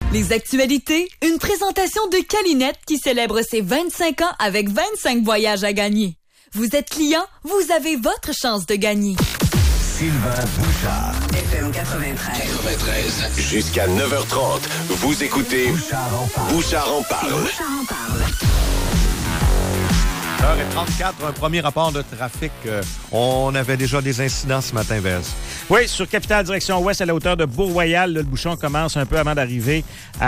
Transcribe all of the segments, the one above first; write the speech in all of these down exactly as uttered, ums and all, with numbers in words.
Les actualités, une présentation de Calinette qui célèbre ses vingt-cinq ans avec vingt-cinq voyages à gagner. Vous êtes client, vous avez votre chance de gagner. Sylvain Bouchard. F M quatre-vingt-treize. quatre-vingt-treize. Jusqu'à neuf heures trente, vous écoutez Bouchard en parle. Bouchard en parle. Bouchard en parle. neuf heures trente-quatre, un premier rapport de trafic. Euh, on avait déjà des incidents ce matin, Vez. Oui, sur Capitale direction ouest à la hauteur de Bourg-Royal, là, le bouchon commence un peu avant d'arriver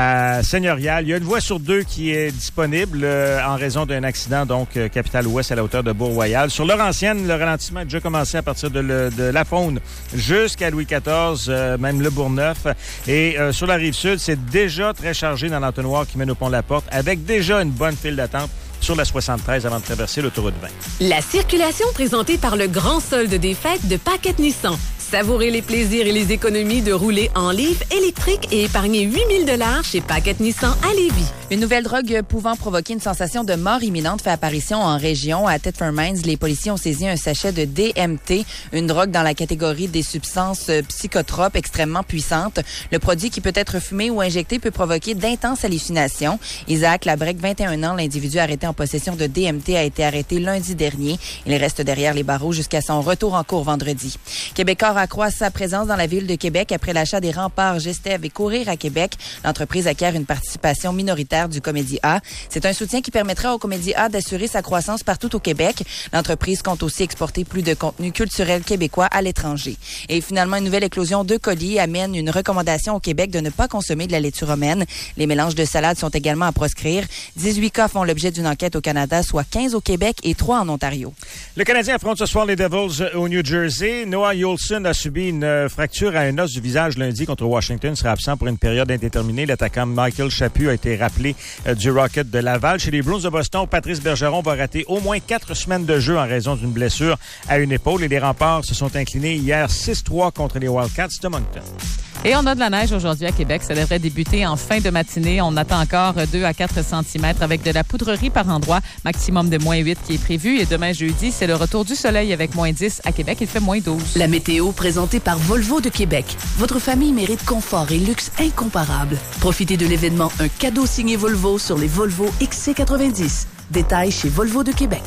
à Seigneurial. Il y a une voie sur deux qui est disponible euh, en raison d'un accident, donc euh, Capitale ouest à la hauteur de Bourg-Royal. Sur Laurentienne, le ralentissement a déjà commencé à partir de, le, de La Faune jusqu'à Louis quatorze, euh, même le Bourgneuf. Et euh, sur la Rive-Sud, c'est déjà très chargé dans l'entonnoir qui mène au pont de la Porte, avec déjà une bonne file d'attente sur la soixante-treize avant de traverser l'autoroute vingt. La circulation présentée par le grand solde des fêtes de Paquette Nissan. Savourez les plaisirs et les économies de rouler en Leaf électrique et épargner huit mille dollars chez Paquette Nissan à Lévis. Une nouvelle drogue pouvant provoquer une sensation de mort imminente fait apparition en région. À Thetford Mines, les policiers ont saisi un sachet de D M T, une drogue dans la catégorie des substances psychotropes extrêmement puissantes. Le produit qui peut être fumé ou injecté peut provoquer d'intenses hallucinations. Isaac Labrec, vingt et un ans, l'individu arrêté en possession de D M T, a été arrêté lundi dernier. Il reste derrière les barreaux jusqu'à son retour en cours vendredi. Québécois accroît sa présence dans la ville de Québec après l'achat des remparts Gestev et Courir à Québec. L'entreprise acquiert une participation minoritaire du Comédie A. C'est un soutien qui permettra au Comédie A d'assurer sa croissance partout au Québec. L'entreprise compte aussi exporter plus de contenu culturel québécois à l'étranger. Et finalement, une nouvelle éclosion de colis amène une recommandation au Québec de ne pas consommer de la laitue romaine. Les mélanges de salade sont également à proscrire. dix-huit cas font l'objet d'une enquête au Canada, soit quinze au Québec et trois en Ontario. Le Canadien affronte ce soir les Devils au New Jersey. Noah Yolson a subi une fracture à un os du visage lundi contre Washington. Il sera absent pour une période indéterminée. L'attaquant Michael Chaput a été rappelé euh, du Rocket de Laval. Chez les Bruins de Boston, Patrice Bergeron va rater au moins quatre semaines de jeu en raison d'une blessure à une épaule. Et les Remparts se sont inclinés hier six trois contre les Wildcats de Moncton. Et on a de la neige aujourd'hui à Québec. Ça devrait débuter en fin de matinée. On attend encore deux à quatre centimètres avec de la poudrerie par endroit. Maximum de moins huit qui est prévu. Et demain jeudi, c'est le retour du soleil avec moins dix. À Québec, il fait moins douze. La météo présentée par Volvo de Québec. Votre famille mérite confort et luxe incomparables. Profitez de l'événement Un cadeau signé Volvo sur les Volvo X C quatre-vingt-dix. Détails chez Volvo de Québec.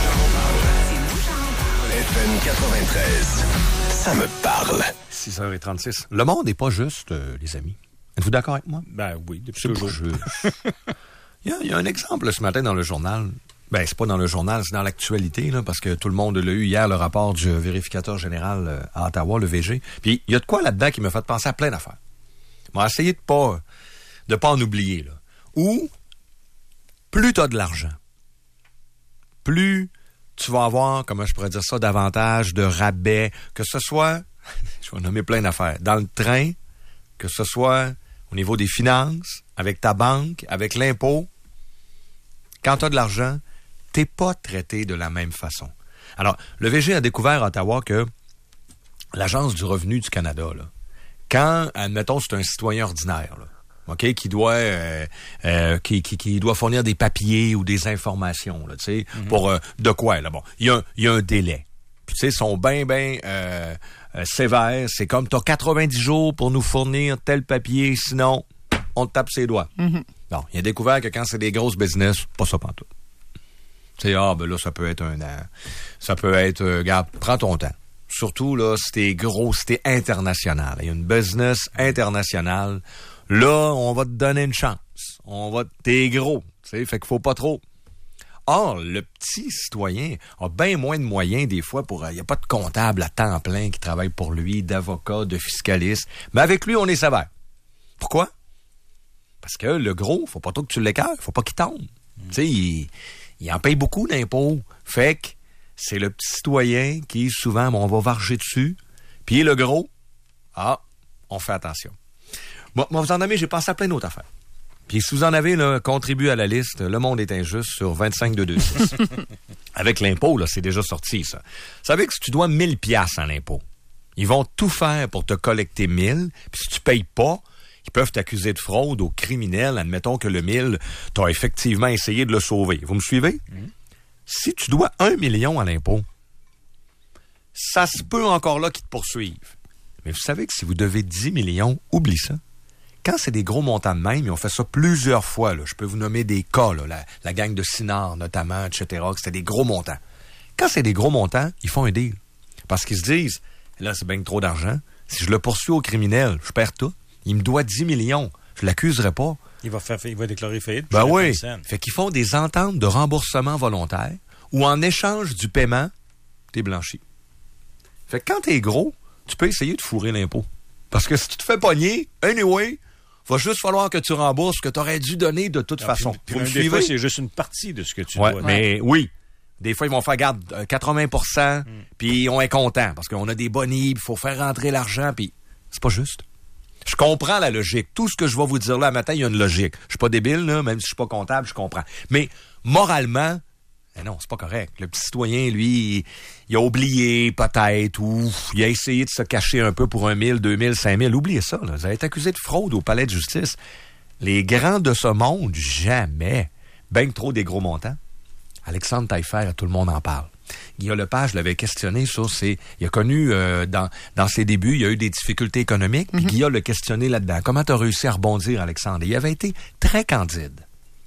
F M quatre-vingt-treize. Ça me parle. six heures trente-six. Le monde n'est pas juste, euh, les amis. Êtes-vous d'accord avec moi? Ben oui, depuis C'est toujours. pas juste. il, y a, il y a un exemple ce matin dans le journal. Ben, c'est pas dans le journal, c'est dans l'actualité, là, parce que tout le monde l'a eu hier, le rapport du vérificateur général euh, à Ottawa, le V G. Puis, il y a de quoi là-dedans qui me fait penser à plein d'affaires. On va essayer de pas, de pas en oublier, là. Ou, plus t'as de l'argent, plus tu vas avoir, comment je pourrais dire ça, davantage de rabais, que ce soit, je vais nommer plein d'affaires, dans le train, que ce soit au niveau des finances, avec ta banque, avec l'impôt. Quand tu as de l'argent, t'es pas traité de la même façon. Alors, le V G a découvert à Ottawa que l'Agence du revenu du Canada, là, quand, admettons, c'est un citoyen ordinaire, là, OK, qui doit euh, euh, qui, qui, qui doit fournir des papiers ou des informations, là, tu sais, mm-hmm. pour euh, de quoi, là, bon, il y a un, il y a un délai. Puis, tu sais, ils sont bien, bien euh, euh, sévères. C'est comme, t'as quatre-vingt-dix jours pour nous fournir tel papier, sinon, on te tape ses doigts. Mm-hmm. Bon, il a découvert que quand c'est des grosses business, pas ça pantoute. Tu sais, ah, ben là, ça peut être un an. Ça peut être, euh, regarde, prends ton temps. Surtout, là, si t'es gros, si t'es international. Il y a une business internationale. Là, on va te donner une chance. On va, t'es gros, tu sais, fait qu'il faut pas trop. Or, le petit citoyen a bien moins de moyens des fois pour... Il n'y a pas de comptable à temps plein qui travaille pour lui, d'avocat, de fiscaliste. Mais avec lui, on est sévère. Pourquoi? Parce que le gros, faut pas trop que tu l'écœures, faut pas qu'il tombe. Mmh. Tu sais, il, il en paye beaucoup d'impôts. Fait que c'est le petit citoyen qui, souvent, bon, on va varger dessus. Puis le gros, ah, on fait attention. Moi, moi, vous en avez, j'ai pensé à plein d'autres affaires. Puis si vous en avez, là, contribuez à la liste. Le monde est injuste sur vingt-cinq deux cent vingt-six. Avec l'impôt, là, c'est déjà sorti, ça. Vous savez que si tu dois mille piastres en impôt, ils vont tout faire pour te collecter mille. Puis si tu payes pas, ils peuvent t'accuser de fraude au criminel. Admettons que le mille, tu as effectivement essayé de le sauver. Vous me suivez? Mmh. Si tu dois un million à l'impôt, ça se peut encore là qu'ils te poursuivent. Mais vous savez que si vous devez dix millions, oublie ça. quand c'est des gros montants de même, ils ont fait ça plusieurs fois. Là. Je peux vous nommer des cas, là, la, la gang de Sinard notamment, et cetera, que c'était des gros montants. Quand c'est des gros montants, ils font un deal. Parce qu'ils se disent, là, c'est bien trop d'argent. Si je le poursuis au criminel, je perds tout. Il me doit dix millions. Je l'accuserai pas. Il va, faire, il va déclarer faillite. Ben oui. Fait qu'ils font des ententes de remboursement volontaire où en échange du paiement, t'es blanchi. Fait que quand t'es gros, tu peux essayer de fourrer l'impôt. Parce que si tu te fais pogner, anyway, va juste falloir que tu rembourses ce que tu aurais dû donner de toute Alors, façon. Puis, puis même des fois, c'est juste une partie de ce que tu ouais, dois. Mais oui. Des fois, ils vont faire, garde, quatre-vingts pour cent, mm. puis on est content parce qu'on a des bonnies, il faut faire rentrer l'argent, puis c'est pas juste. Je comprends la logique. Tout ce que je vais vous dire là matin, il y a une logique. Je suis pas débile, là, même si je suis pas comptable, je comprends. Mais moralement, eh non, c'est pas correct. Le petit citoyen, lui, il, il a oublié peut-être, ou il a essayé de se cacher un peu pour un mille, deux mille, cinq mille. Oubliez ça, là. Vous allez être accusé de fraude au palais de justice. Les grands de ce monde, jamais. Ben trop des gros montants. Alexandre Taillefer, tout le monde en parle. Guillaume Lepage l'avait questionné sur ses... Il a connu, euh, dans, dans ses débuts, il y a eu des difficultés économiques, puis mm-hmm. Guillaume l'a questionné là-dedans. Comment tu as réussi à rebondir, Alexandre? Et il avait été très candide.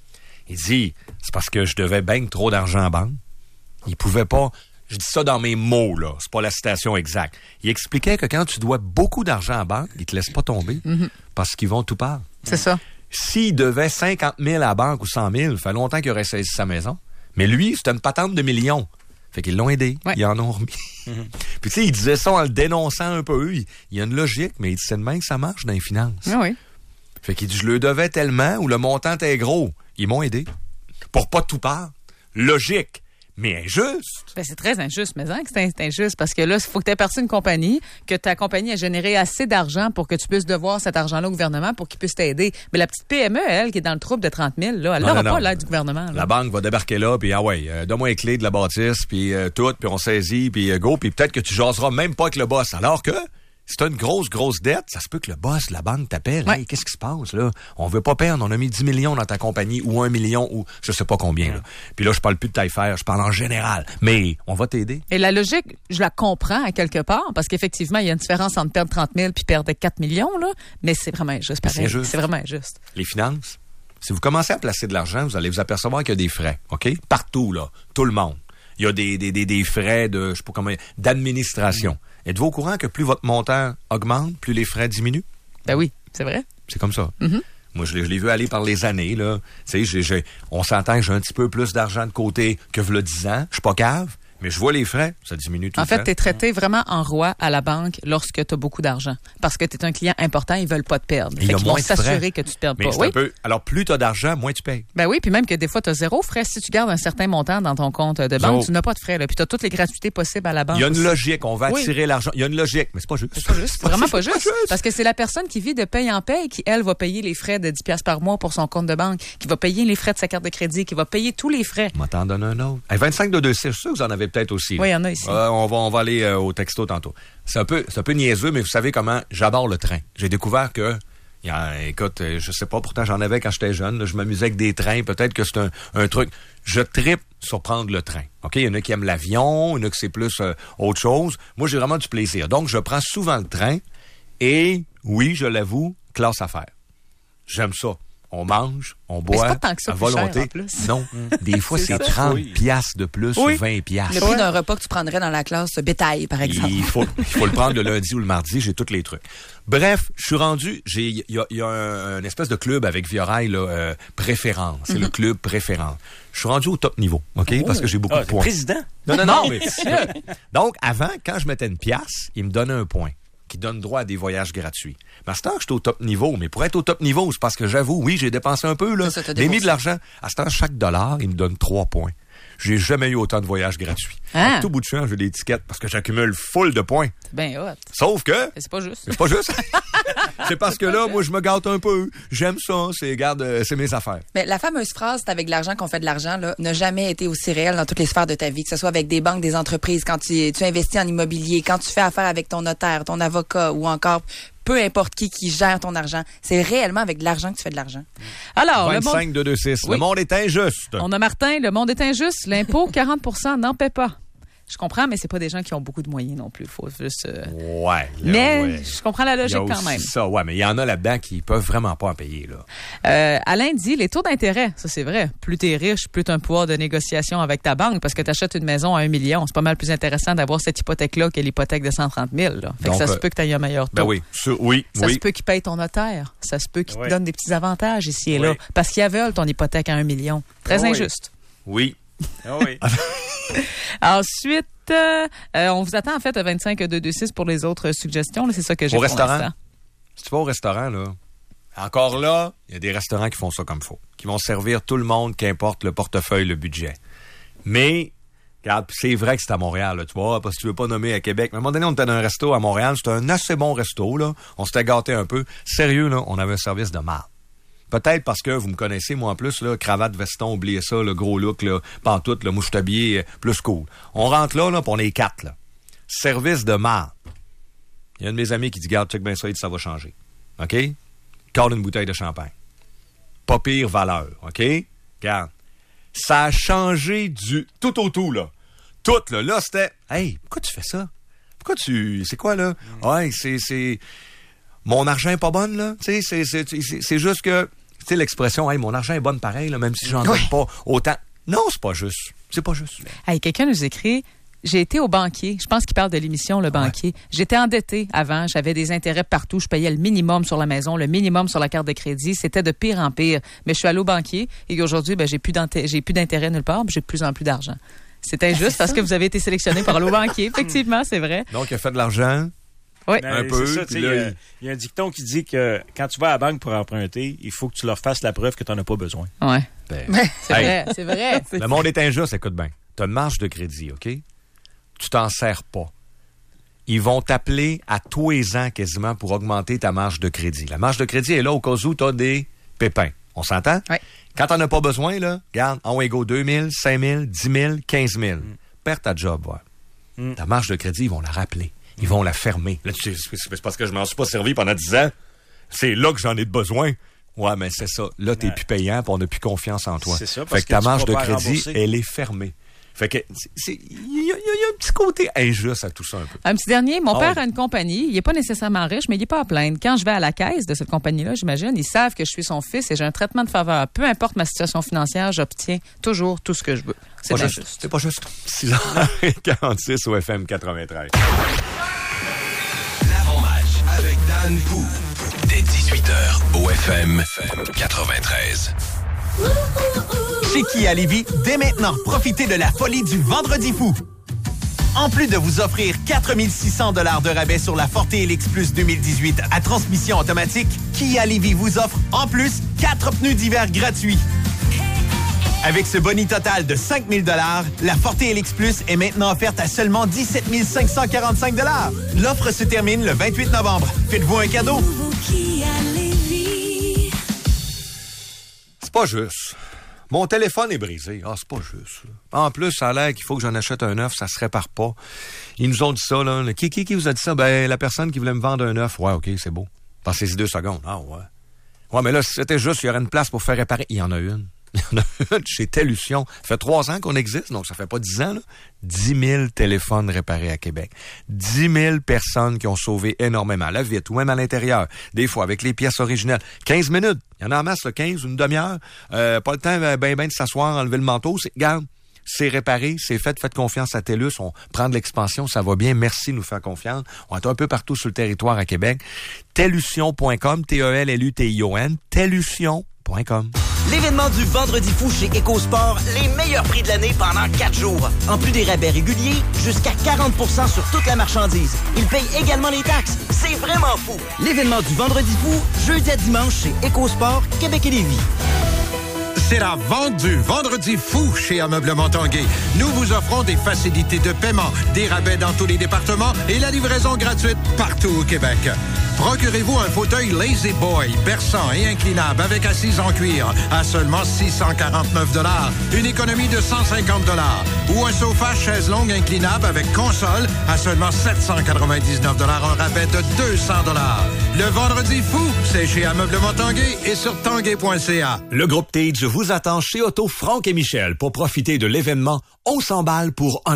Il dit, c'est parce que je devais bien trop d'argent en banque. Il pouvait pas... Je dis ça dans mes mots, là. C'est pas la citation exacte. Il expliquait que quand tu dois beaucoup d'argent en banque, ils te laissent pas tomber mm-hmm. parce qu'ils vont tout part. C'est ça. S'il devait cinquante mille à la banque ou cent mille, il fait longtemps qu'il aurait saisi sa maison. Mais lui, c'était une patente de millions. Fait qu'ils l'ont aidé. Ouais. Ils en ont remis. Mm-hmm. Puis tu sais, il disait ça en le dénonçant un peu. Il, il y a une logique, mais il dit, c'est de même que ça marche dans les finances. Ah oui. Fait qu'il dit, je le devais tellement ou le montant était gros. Ils m'ont aidé. Pour pas tout part. Logique. Mais injuste. Ben, c'est très injuste, mais hein, que c'est injuste parce que là, il faut que tu aies parti une compagnie, que ta compagnie a généré assez d'argent pour que tu puisses devoir cet argent-là au gouvernement pour qu'il puisse t'aider. Mais la petite P M E, elle, qui est dans le trouble de trente mille, là, elle n'aura pas l'aide du gouvernement. Là. La banque va débarquer là, puis ah ouais, euh, donne-moi les clés de la bâtisse, puis euh, tout, puis on saisit, puis euh, go, puis peut-être que tu jaseras même pas avec le boss. Alors que... Si t'as une grosse, grosse dette, ça se peut que le boss, la banque t'appelle. Ouais. Hey, qu'est-ce qui se passe, là? On veut pas perdre. On a mis dix millions dans ta compagnie ou un million ou je sais pas combien, là. Puis là, je parle plus de Taillefer, je parle en général. Mais on va t'aider. Et la logique, je la comprends à quelque part parce qu'effectivement, il y a une différence entre perdre trente mille puis perdre quatre millions, là. Mais c'est vraiment injuste. Pareil. C'est injuste. C'est vraiment injuste. Les finances, si vous commencez à placer de l'argent, vous allez vous apercevoir qu'il y a des frais, OK? Partout, là. Tout le monde. Il y a des, des, des, des frais de, je sais pas comment, d'administration. Mmh. Êtes-vous au courant que plus votre montant augmente, plus les frais diminuent? Ben oui, c'est vrai. C'est comme ça. Mm-hmm. Moi, je l'ai, je l'ai vu aller par les années, là. Tu sais, j'ai, j'ai, on s'entend que j'ai un petit peu plus d'argent de côté que v'là dix ans. Je suis pas cave, mais je vois les frais. Ça diminue tout en le temps. En fait, tu es traité vraiment en roi à la banque lorsque tu as beaucoup d'argent. Parce que tu es un client important, ils veulent pas te perdre. Fait ils vont s'assurer que tu te perdes mais pas. C'est oui. un peu, alors, plus tu as d'argent, moins tu payes. Ben oui, puis même que des fois, tu as zéro frais. Si tu gardes un certain montant dans ton compte de banque, zéro. Tu n'as pas de frais. Là. Puis tu as toutes les gratuités possibles à la banque. Il y a une aussi. logique. On va attirer oui. l'argent. Il y a une logique, mais c'est pas juste. C'est pas juste. C'est vraiment pas juste. pas juste. Parce que c'est la personne qui vit de paye en paye qui, elle, va payer les frais de dix dollars par mois pour son compte de banque, qui va payer les frais de sa carte de crédit, qui va payer tous les frais. On t'en donne un autre. Hey, vingt-cinq de deux six, je suis sûr que vous en avez peut-être aussi. Oui, il y en a ici. Euh, on va, on va aller euh, au texto tantôt. C'est un peu, c'est un peu niaiseux, mais vous savez comment j'adore le train. J'ai découvert que, y a, écoute, je sais pas, pourtant j'en avais quand j'étais jeune. Là, je m'amusais avec des trains. Peut-être que c'est un, un truc. Je trippe sur prendre le train. Ok, il y en a qui aiment l'avion, il y en a qui c'est plus euh, autre chose. Moi, j'ai vraiment du plaisir. Donc, je prends souvent le train. Et oui, je l'avoue, classe affaires. J'aime ça. On mange, on boit, mais c'est pas tant que ça, à volonté. Cher, en plus. Non, des fois, c'est, c'est trente piastres de plus oui. ou vingt piastres. Le prix d'un repas que tu prendrais dans la classe bétail, par exemple. Il faut, il faut le prendre le lundi ou le mardi, j'ai tous les trucs. Bref, je suis rendu, j'ai, il y a, y a un, un espèce de club avec Viorail, là, euh, préférence. C'est mm-hmm. le club préférence. Je suis rendu au top niveau, OK? Oh. Parce que j'ai beaucoup ah, de points. Président? Non, non, non. mais, donc, avant, quand je mettais une pièce, il me donnait un point qui donne droit à des voyages gratuits. Mais à ce temps, je suis au top niveau. Mais pour être au top niveau, c'est parce que j'avoue, oui, j'ai dépensé un peu, là. Ça, j'ai mis de l'argent. À ce temps, chaque dollar, il me donne trois points. J'ai jamais eu autant de voyages gratuits. Ah. À tout bout de champ, j'ai des étiquettes parce que j'accumule full de points. C'est bien hot. Sauf que... Mais c'est pas juste. C'est pas juste. C'est parce que là, moi, je me gâte un peu. J'aime ça. C'est, regarde, euh, c'est mes affaires. Mais la fameuse phrase, c'est avec de l'argent qu'on fait de l'argent, là, n'a jamais été aussi réelle dans toutes les sphères de ta vie, que ce soit avec des banques, des entreprises, quand tu, tu investis en immobilier, quand tu fais affaire avec ton notaire, ton avocat ou encore peu importe qui qui gère ton argent. C'est réellement avec de l'argent que tu fais de l'argent. Alors, vingt-cinq deux deux six. Oui. Le monde est injuste. On a Martin, le monde est injuste. L'impôt, quarante pour cent n'en paie pas. Je comprends, mais c'est pas des gens qui ont beaucoup de moyens non plus. Faut juste. Euh... Ouais. Là, mais ouais. je comprends la logique quand même. Ça, ouais, mais il y en a là-dedans qui peuvent vraiment pas en payer là. Euh, Alain dit les taux d'intérêt, ça c'est vrai. Plus t'es riche, plus t'as un pouvoir de négociation avec ta banque parce que t'achètes une maison à un million. C'est pas mal plus intéressant d'avoir cette hypothèque-là que l'hypothèque de cent trente mille. Là. Fait Donc, que ça euh, se peut que t'aies un meilleur taux. Ben oui, sur, oui, ça oui. se peut qu'il paye ton notaire. Ça se peut qu'il oui. te donne des petits avantages ici et oui. là parce qu'ils veulent ton hypothèque à un million. Très oui. injuste. Oui. Oh oui. Ensuite, euh, on vous attend en fait à vingt-cinq deux deux six pour les autres suggestions. Là, c'est ça que j'ai au pour restaurant. l'instant. Si tu vas au restaurant, là, encore là, il y a des restaurants qui font ça comme il faut, qui vont servir tout le monde, qu'importe le portefeuille, le budget. Mais, regarde, c'est vrai que c'est à Montréal, là, tu vois, parce que tu veux pas nommer à Québec. Mais à un moment donné, on était dans un resto à Montréal, c'était un assez bon resto, là. On s'était gâté un peu. Sérieux, là, on avait un service de marde. Peut-être parce que vous me connaissez, moi en plus, là, cravate, veston, oubliez ça, le gros look, là, pantoute, le mouche habillé, plus cool. On rentre là, là, pis on est quatre, là. Service de marde. Il y a un de mes amis qui dit, garde, check bien ça, il dit, ça va changer. OK? Corde une bouteille de champagne. Pas pire valeur, OK? Regarde. Ça a changé du tout au tout, là. Tout, là. Là, c'était, hey, pourquoi tu fais ça? Pourquoi tu, c'est quoi, là? Mm. Ouais, c'est, c'est, mon argent est pas bonne, là. Tu sais, c'est, c'est, c'est, c'est juste que, tu sais, l'expression, hey, mon argent est bonne pareil, là, même si j'en donne oui. pas autant. Non, c'est pas juste. C'est pas juste. Hey, quelqu'un nous écrit, j'ai été au banquier. Je pense qu'il parle de l'émission, le banquier. Ouais. J'étais endetté avant. J'avais des intérêts partout. Je payais le minimum sur la maison, le minimum sur la carte de crédit. C'était de pire en pire. Mais je suis allé au banquier et aujourd'hui, ben, j'ai plus d'intérêt, j'ai plus d'intérêt nulle part. J'ai de plus en plus d'argent. C'est injuste c'est parce que vous avez été sélectionné pour aller au banquier. Effectivement, c'est vrai. Donc, il a fait de l'argent. Oui. Ben, un peu. Ça, il y, a, y a un dicton qui dit que quand tu vas à la banque pour emprunter, il faut que tu leur fasses la preuve que tu n'en as pas besoin. Oui. Ben, c'est hey, vrai, c'est vrai. Le monde est injuste, écoute bien. Tu as une marge de crédit, OK? Tu t'en sers pas. Ils vont t'appeler à tous les ans quasiment pour augmenter ta marge de crédit. La marge de crédit est là au cas où tu as des pépins. On s'entend? Oui. Quand t'en as pas besoin, là, regarde, en go deux mille, cinq mille, dix mille, quinze mille. Mm. Perds ta job, ouais. Mm. Ta marge de crédit, ils vont la rappeler. Ils mm. vont la fermer. Là, tu sais, c'est parce que je m'en suis pas servi pendant dix ans. C'est là que j'en ai de besoin. Ouais, mais c'est ça. Là, t'es ouais. plus payant et on n'a plus confiance en toi. C'est ça, parce fait que, que ta marge de crédit, rembourser. Elle est fermée. Fait que, il y, y, y a un petit côté injuste à tout ça un peu. Un petit dernier, mon oh. père a une compagnie, il n'est pas nécessairement riche, mais il n'est pas à plaindre. Quand je vais à la caisse de cette compagnie-là, j'imagine, ils savent que je suis son fils et j'ai un traitement de faveur. Peu importe ma situation financière, j'obtiens toujours tout ce que je veux. C'est pas injuste. Juste, c'est pas juste. six heures quarante-six au F M quatre-vingt-treize. L'avant-match avec Dan Pou. Dès dix-huit heures au F M quatre-vingt-treize. Chez Kia Lévis, dès maintenant, profitez de la folie du Vendredi fou. En plus de vous offrir quatre mille six cents dollars de rabais sur la Forte Helix Plus deux mille dix-huit à transmission automatique, Kia Lévis vous offre en plus quatre pneus d'hiver gratuits. Avec ce boni total de cinq mille dollars, la Forte Helix Plus est maintenant offerte à seulement dix-sept mille cinq cent quarante-cinq dollars. L'offre se termine le vingt-huit novembre. Faites-vous un cadeau. C'est pas juste. Mon téléphone est brisé. Ah, c'est pas juste. Là. En plus, ça a l'air qu'il faut que j'en achète un neuf, ça se répare pas. Ils nous ont dit ça, là. Qui, qui, qui vous a dit ça? Ben, la personne qui voulait me vendre un neuf. Ouais, OK, c'est beau. Passez-y deux secondes. Ah, ouais. Ouais, mais là, si c'était juste, il y aurait une place pour faire réparer. Il y en a une. Il y en a une chez Tellution. Ça fait trois ans qu'on existe, donc ça fait pas dix ans, là. dix mille téléphones réparés à Québec. dix mille personnes qui ont sauvé énormément la vitre, ou même à l'intérieur. Des fois, avec les pièces originales. quinze minutes. Il y en a en masse, là, quinze, une demi-heure. Euh, pas le temps, ben, ben, de s'asseoir, enlever le manteau. C'est, regarde, c'est réparé, c'est fait. Faites confiance à Tellus. On prend de l'expansion, ça va bien. Merci de nous faire confiance. On est un peu partout sur le territoire à Québec. Tellution point com, T E L L U T I O N, tellution point com. L'événement du Vendredi fou chez EcoSport, les meilleurs prix de l'année pendant quatre jours. En plus des rabais réguliers, jusqu'à quarante pour cent sur toute la marchandise. Ils payent également les taxes. C'est vraiment fou. L'événement du Vendredi fou, jeudi à dimanche chez EcoSport, Québec et Lévis. C'est la vente du Vendredi fou chez Ameublement Tanguay. Nous vous offrons des facilités de paiement, des rabais dans tous les départements et la livraison gratuite partout au Québec. Procurez-vous un fauteuil Lazy Boy, berçant et inclinable avec assise en cuir à seulement six cent quarante-neuf dollars, une économie de cent cinquante dollars. Ou un sofa chaise longue inclinable avec console à seulement sept cent quatre-vingt-dix-neuf dollars, un rabais de deux cents dollars. Le Vendredi fou, c'est chez Ameublement Tanguay et sur tanguay point c a. Le groupe Tage vous attend chez Auto Franck et Michel pour profiter de l'événement On s'emballe pour Honda.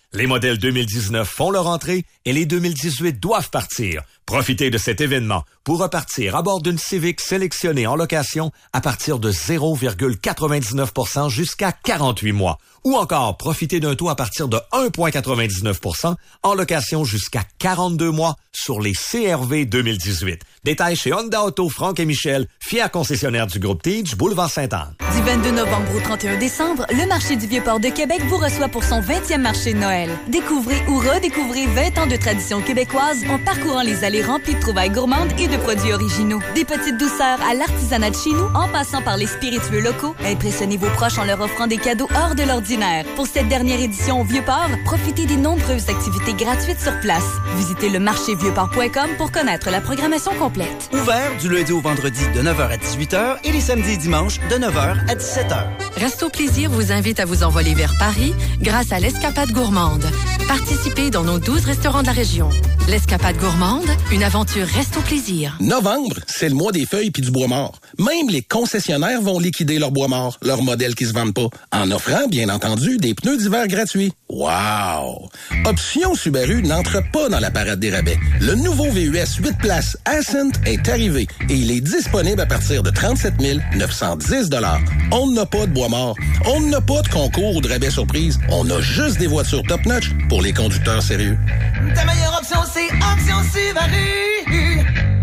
Les modèles deux mille dix-neuf font leur entrée et les deux mille dix-huit doivent partir. Profitez de cet événement pour repartir à bord d'une Civic sélectionnée en location à partir de zéro virgule quatre-vingt-dix-neuf pour cent jusqu'à quarante-huit mois. Ou encore, profitez d'un taux à partir de un virgule quatre-vingt-dix-neuf pour cent en location jusqu'à quarante-deux mois sur les C R V deux mille dix-huit. Détails chez Honda Auto Franck et Michel, fier concessionnaire du groupe Teach, boulevard Sainte-Anne. Du vingt-deux novembre au trente et un décembre, le marché du Vieux-Port de Québec vous reçoit pour son vingtième marché de Noël. Découvrez ou redécouvrez vingt ans de tradition québécoise en parcourant les allées remplies de trouvailles gourmandes et de produits originaux. Des petites douceurs à l'artisanat de chez nous, en passant par les spiritueux locaux. Impressionnez vos proches en leur offrant des cadeaux hors de l'ordinaire. Pour cette dernière édition au Vieux-Port, profitez des nombreuses activités gratuites sur place. Visitez le marché vieux port point com pour connaître la programmation complète. Ouvert du lundi au vendredi de neuf heures à dix-huit heures et les samedis et dimanches de neuf heures à dix-sept heures. Resto Plaisir vous invite à vous envoler vers Paris grâce à l'Escapade Gourmande. Participez dans nos douze restaurants de la région. L'Escapade Gourmande, une aventure Resto Plaisir. Novembre, c'est le mois des feuilles puis du bois mort. Même les concessionnaires vont liquider leurs bois morts, leurs modèles qui se vendent pas, en offrant, bien entendu, des pneus d'hiver gratuits. Wow! Option Subaru n'entre pas dans la parade des rabais. Le nouveau V U S huit places Ascent est arrivé et il est disponible à partir de trente-sept mille neuf cent dix dollars. On n'a pas de bois mort. On n'a pas de concours ou de rabais surprise. On a juste des voitures top-notch pour les conducteurs sérieux. Ta meilleure option, c'est Option Subaru!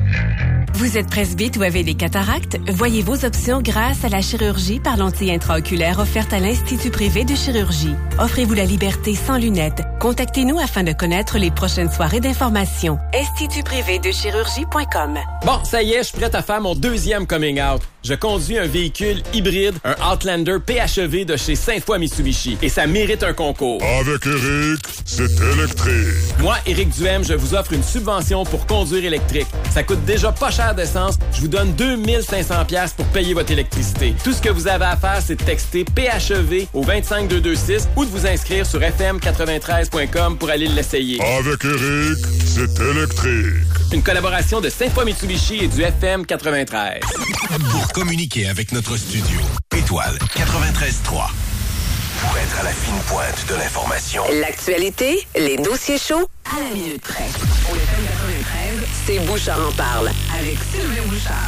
Vous êtes presbyte ou avez des cataractes? Voyez vos options grâce à la chirurgie par lentille intraoculaire offerte à l'Institut privé de chirurgie. Offrez-vous la liberté sans lunettes. Contactez-nous afin de connaître les prochaines soirées d'information. institut privé de chirurgie point com. Bon, ça y est, je suis prête à faire mon deuxième coming out. Je conduis un véhicule hybride, un Outlander P H E V de chez Sainte-Foy Mitsubishi. Et ça mérite un concours. Avec Éric, c'est électrique. Moi, Éric Duhem, je vous offre une subvention pour conduire électrique. Ça coûte déjà pas cher d'essence. Je vous donne deux mille cinq cents dollars pour payer votre électricité. Tout ce que vous avez à faire, c'est de texter P H E V au vingt-cinq deux cent vingt-six ou de vous inscrire sur f m quatre-vingt-treize point com pour aller l'essayer. Avec Éric, c'est électrique. Une collaboration de Sainte-Foy Mitsubishi et du F M quatre-vingt-treize. Pour communiquer avec notre studio, étoile quatre-vingt-treize trois. Pour être à la fine pointe de l'information. L'actualité, les dossiers chauds, à la minute près. Au F M quatre-vingt-treize, c'est Bouchard en parle, avec Sylvain Bouchard.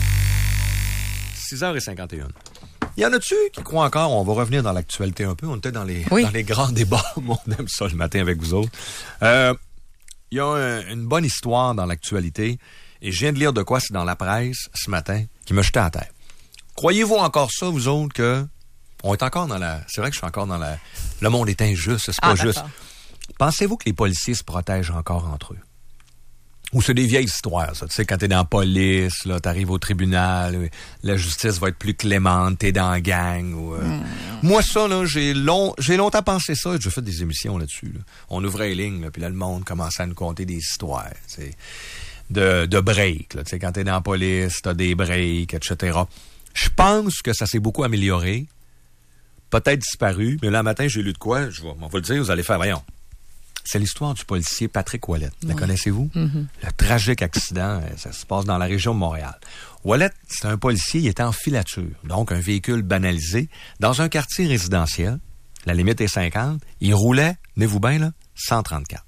six heures cinquante et une. Il y en a-tu qui croient encore, on va revenir dans l'actualité un peu, on était dans les, oui. dans les grands débats, on aime ça le matin avec vous autres. Euh, il y a un, une bonne histoire dans l'actualité, et je viens de lire de quoi c'est dans la presse ce matin, qui me jetait à terre. Croyez-vous encore ça, vous autres, que on est encore dans la... C'est vrai que je suis encore dans la... Le monde est injuste, c'est ah, pas juste. Pensez-vous que les policiers se protègent encore entre eux? Ou c'est des vieilles histoires, ça. Tu sais, quand t'es dans la police, là, t'arrives au tribunal, la justice va être plus clémente, t'es dans la gang. Ou, euh... mm. Moi, ça, là, j'ai long, j'ai longtemps pensé ça. J'ai fait des émissions là-dessus. Là. On ouvrait les lignes, là, puis là, le monde commençait à nous conter des histoires, tu sais, de, de break. Là, tu sais, quand t'es dans la police, t'as des breaks, et cetera. Je pense que ça s'est beaucoup amélioré. Peut-être disparu, mais là, matin, j'ai lu de quoi? Je vais, on va le dire, vous allez faire, voyons. C'est l'histoire du policier Patrick Ouellet. La oui. connaissez-vous? Mm-hmm. Le tragique accident, ça se passe dans la région de Montréal. Ouellet, c'est un policier, il était en filature, donc un véhicule banalisé, dans un quartier résidentiel. La limite est cinquante. Il roulait, tenez-vous bien, là, cent trente-quatre.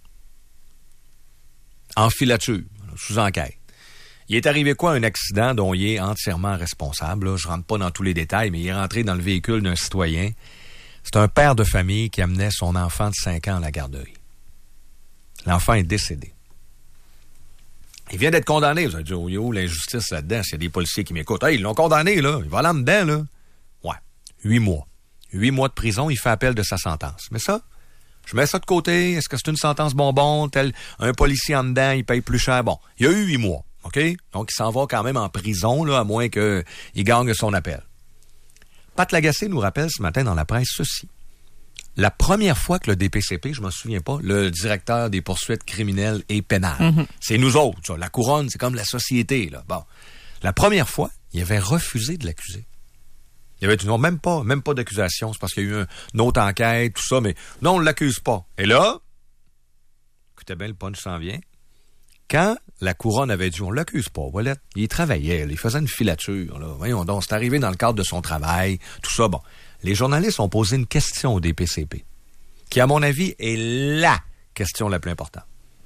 En filature, sous enquête. Il est arrivé quoi? Un accident dont il est entièrement responsable. Là. Je rentre pas dans tous les détails, mais il est rentré dans le véhicule d'un citoyen. C'est un père de famille qui amenait son enfant de cinq ans à la garderie. L'enfant est décédé. Il vient d'être condamné. Vous allez dire, oh, yo, l'injustice là-dedans, s'il y a des policiers qui m'écoutent. Hey, ils l'ont condamné, là. Il va là dedans, là. Ouais. Huit mois. Huit mois de prison, il fait appel de sa sentence. Mais ça, je mets ça de côté. Est-ce que c'est une sentence bonbon? Tel un policier en dedans, il paye plus cher. Bon, il y a eu huit mois. OK? Donc, il s'en va quand même en prison, là, à moins qu'il gagne son appel. Pat Lagacé nous rappelle ce matin dans la presse ceci. La première fois que le D P C P, je m'en souviens pas, le directeur des poursuites criminelles et pénales, mm-hmm. c'est nous autres, ça. La couronne, c'est comme la société, là. Bon. La première fois, il avait refusé de l'accuser. Il y avait non, même pas, même pas d'accusation, c'est parce qu'il y a eu un, une autre enquête, tout ça, mais non, on l'accuse pas. Et là, écoutez bien, le punch s'en vient. Quand la couronne avait dit, on l'accuse pas, Ouellet, il travaillait, là, il faisait une filature, là. Voyons donc, c'est arrivé dans le cadre de son travail, tout ça, bon. Les journalistes ont posé une question au D P C P. qui, à mon avis, est la question la plus importante.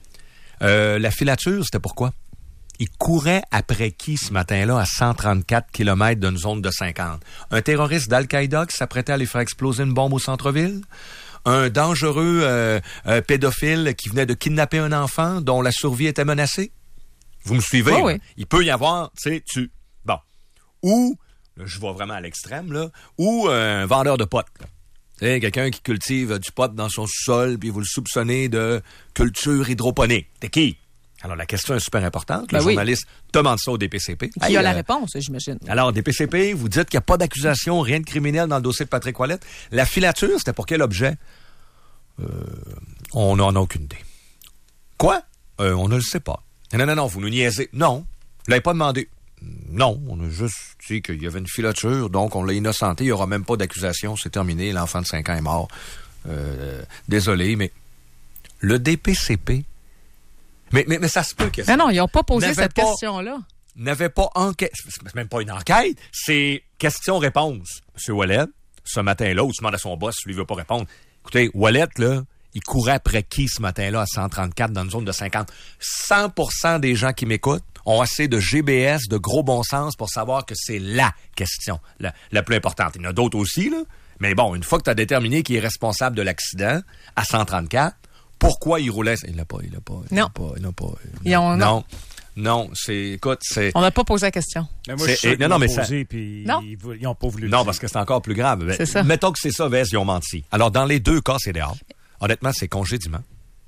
Euh, la filature, c'était pourquoi? Il courait après qui ce matin-là à cent trente-quatre kilomètres d'une zone de cinquante? Un terroriste d'Al-Qaïda qui s'apprêtait à aller faire exploser une bombe au centre-ville? Un dangereux euh, euh, pédophile qui venait de kidnapper un enfant dont la survie était menacée? Vous me suivez? Oh, oui. Il peut y avoir, tu sais, tu... Bon. Ou, là, je vais vraiment à l'extrême, là, ou euh, un vendeur de potes, là. Tu sais, quelqu'un qui cultive du pot dans son sol, puis vous le soupçonnez de culture hydroponique. T'es qui? Alors, la question est super importante. Le ben journaliste oui. demande ça au D P C P. Ah, il y a euh, la réponse, j'imagine. Alors, D P C P, vous dites qu'il n'y a pas d'accusation, rien de criminel dans le dossier de Patrick Ouellette. La filature, c'était pour quel objet? Euh, on n'en a aucune idée. Quoi? Euh, on ne le sait pas. Non, non, non, vous nous niaisez. Non, vous l'avez pas demandé. Non, on a juste dit qu'il y avait une filature, donc on l'a innocenté. Il n'y aura même pas d'accusation. C'est terminé. L'enfant de cinq ans est mort. Euh, désolé, mais le D P C P... Mais, mais, mais ça se peut que... Mais non, ils n'ont pas posé cette pas, question-là. N'avait pas enquête. C'est même pas une enquête. C'est question-réponse. Monsieur Ouellette, ce matin-là, où tu demandes à son boss, lui, il ne veut pas répondre. Écoutez, Ouellette, là, il courait après qui ce matin-là à cent trente-quatre dans une zone de cinquante? cent pour cent des gens qui m'écoutent ont assez de G B S, de gros bon sens pour savoir que c'est la question la, la plus importante. Il y en a d'autres aussi, là. Mais bon, une fois que tu as déterminé qui est responsable de l'accident à cent trente-quatre, pourquoi il roulait? Il l'a pas, il l'a pas. Il non. l'a pas, il l'a pas. Ils ont, non. Non, c'est, écoute, c'est... On n'a pas posé la question. Mais moi, je suis sûr non, non, mais posé, ça... puis non. Ils, ils ont pas voulu. Non, parce que c'est encore plus grave. C'est ça. Mettons que c'est ça, Vez, ils ont menti. Alors, dans les deux cas, c'est dehors. Honnêtement, c'est congédiement.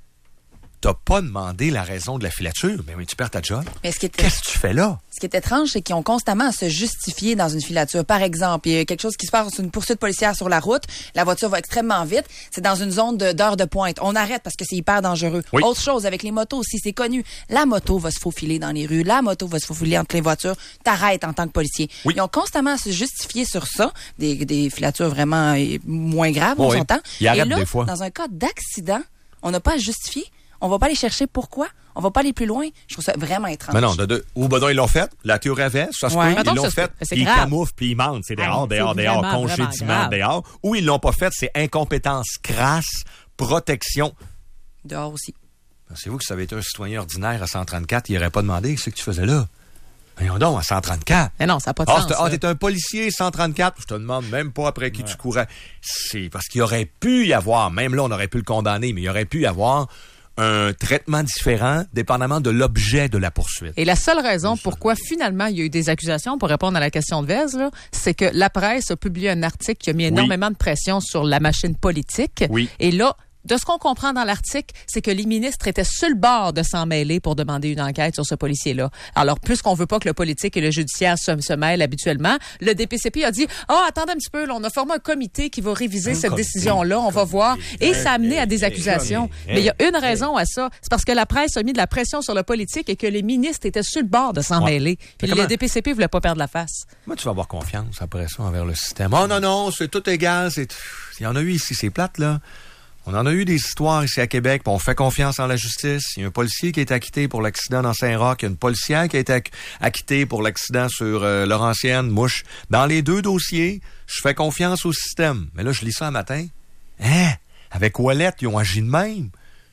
T'as pas demandé la raison de la filature, mais oui, tu perds ta job. Mais ce qui est... Qu'est-ce que tu fais là? Ce qui est étrange, c'est qu'ils ont constamment à se justifier dans une filature. Par exemple, il y a quelque chose qui se passe, une poursuite policière sur la route, la voiture va extrêmement vite, c'est dans une zone de, d'heure de pointe. On arrête parce que c'est hyper dangereux. Oui. Autre chose, avec les motos aussi, c'est connu. La moto va se faufiler dans les rues, la moto va se faufiler entre les voitures, t'arrêtes en tant que policier. Oui. Ils ont constamment à se justifier sur ça, des, des filatures vraiment euh, moins graves, on oui. s'entend. Ils arrêtent Et là, des fois. dans un cas d'accident, on n'a pas à justifier. On va pas aller chercher pourquoi. On va pas aller plus loin. Je trouve ça vraiment étrange. Mais non, de deux. Ou ben non, ils l'ont fait. La théorie avait, ça se ouais. peut. Attends, ils l'ont ça, fait. c'est Ils grave. camouflent puis ils mentent. C'est dehors, Hey, dehors, c'est dehors, vraiment, congédiement, vraiment dehors. Ou ils l'ont pas fait, c'est incompétence crasse, protection. Dehors aussi. Pensez-vous que ça avait été un citoyen ordinaire à cent trente-quatre, il n'aurait pas demandé ce que tu faisais là? Voyons donc, à cent trente-quatre. Mais non, ça n'a pas de ah, sens. Ah, t'es un policier, cent trente-quatre. Je te demande même pas après qui ouais. tu courais. C'est parce qu'il aurait pu y avoir, même là, on aurait pu le condamner, mais il aurait pu y avoir un traitement différent dépendamment de l'objet de la poursuite. Et la seule raison pourquoi finalement il y a eu des accusations, pour répondre à la question de Vez, là, c'est que la presse a publié un article qui a mis énormément oui. de pression sur la machine politique. Oui. Et là, de ce qu'on comprend dans l'article, c'est que les ministres étaient sur le bord de s'en mêler pour demander une enquête sur ce policier-là. Alors, puisqu'on veut pas que le politique et le judiciaire se, se mêlent habituellement, le D P C P a dit « Ah, oh, attendez un petit peu, là, on a formé un comité qui va réviser un cette comité, décision-là, on va voir. » Et ça a amené à des accusations. Mais il y a une raison à ça, c'est parce que la presse a mis de la pression sur le politique et que les ministres étaient sur le bord de s'en ouais. mêler. Puis le D P C P voulait pas perdre la face. Moi, tu vas avoir confiance après ça envers le système. Oh non, non, c'est tout égal. C'est... Il y en a eu ici, c'est plate, là. On en a eu des histoires ici à Québec, puis on fait confiance en la justice. Il y a un policier qui a été acquitté pour l'accident dans Saint-Roch. Il y a une policière qui a été acquittée pour l'accident sur euh, Laurentienne, Mouche. Dans les deux dossiers, je fais confiance au système. Mais là, je lis ça un matin. Hein? Avec Ouellette, ils ont agi de même.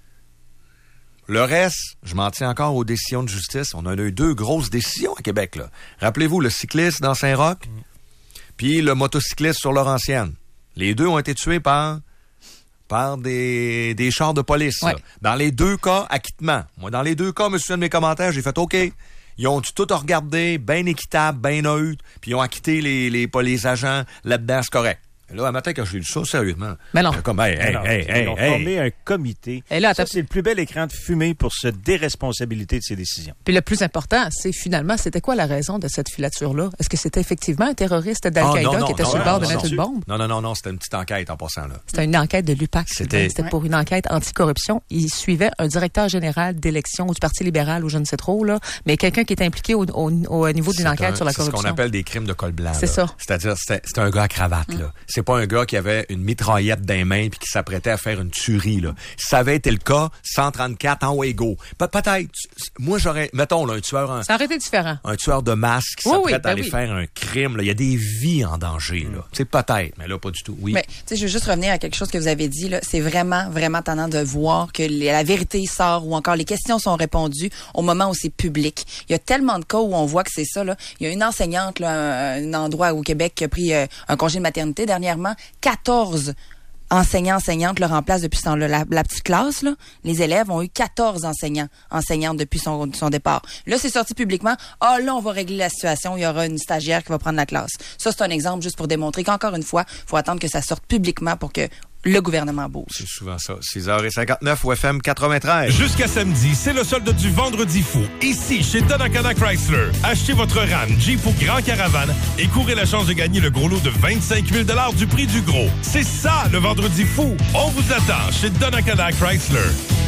Le reste, je m'en tiens encore aux décisions de justice. On a eu deux grosses décisions à Québec, là. Rappelez-vous, le cycliste dans Saint-Roch, mm. puis le motocycliste sur Laurentienne. Les deux ont été tués par... par des, des chars de police. Ouais. Dans les deux cas, acquittement. Moi, dans les deux cas, monsieur, de mes commentaires, j'ai fait OK. Ils ont tout regardé, bien équitable, bien neutre, puis ils ont acquitté les, les, les agents là-dedans, c'est correct. Et là, un matin, quand j'ai lu ça, sérieusement, mais non. comme, hey, hey, non, hey, ils hey, ont hey. formé un comité. Et là, ça, c'est le plus bel écran de fumée pour se déresponsabiliser de ses décisions. Puis le plus important, c'est finalement, c'était quoi la raison de cette filature-là? Est-ce que c'était effectivement un terroriste d'Al-Qaïda oh, qui était non, sur le bord non, de mettre non, une bombe? Non, non, non, non, c'était une petite enquête en passant, là. C'était une enquête de l'U P A C. C'était, c'était pour une enquête anticorruption. Il suivait un directeur général d'élection ou du Parti libéral ou je ne sais trop, là, mais quelqu'un qui était impliqué au, au, au niveau d'une c'est enquête un, sur la corruption. C'est ce qu'on appelle des crimes de col blanc. C'est là. ça. C'est-à-dire, c'était, c'était un gars à cravate, mmh. là. c'est pas un gars qui avait une mitraillette dans les mains puis qui s'apprêtait à faire une tuerie, là. Si ça avait été le cas, cent trente-quatre en Wego. Pe- peut-être, moi j'aurais, mettons, là, un tueur, un, ça aurait été différent. Un tueur de masse qui oui, s'apprête oui, ben à aller oui. faire un crime, là. Il y a des vies en danger, là. C'est peut-être, mais là, pas du tout. Oui. Mais, tu sais, je veux juste revenir à quelque chose que vous avez dit, là. C'est vraiment, vraiment tendant de voir que les- la vérité sort ou encore les questions sont répondues au moment où c'est public. Il y a tellement de cas où on voit que c'est ça, là. Il y a une enseignante, là, un, un endroit au Québec qui a pris euh, un congé de maternité dernièrement. quatorze enseignants, enseignantes le remplacent depuis son, la, la petite classe, là. Les élèves ont eu quatorze enseignants, enseignantes depuis son, son départ. Là, c'est sorti publiquement. Ah, là, on va régler la situation. Il y aura une stagiaire qui va prendre la classe. Ça, c'est un exemple juste pour démontrer qu'encore une fois, il faut attendre que ça sorte publiquement pour que le gouvernement bouge. C'est souvent ça. six heures cinquante-neuf au F M quatre-vingt-treize. Jusqu'à samedi, c'est le solde du Vendredi fou. Ici, chez Donnacona Chrysler. Achetez votre Ram, Jeep ou Grand Caravane et courez la chance de gagner le gros lot de vingt-cinq mille dollars du prix du gros. C'est ça, le Vendredi fou. On vous attend chez Donnacona Chrysler.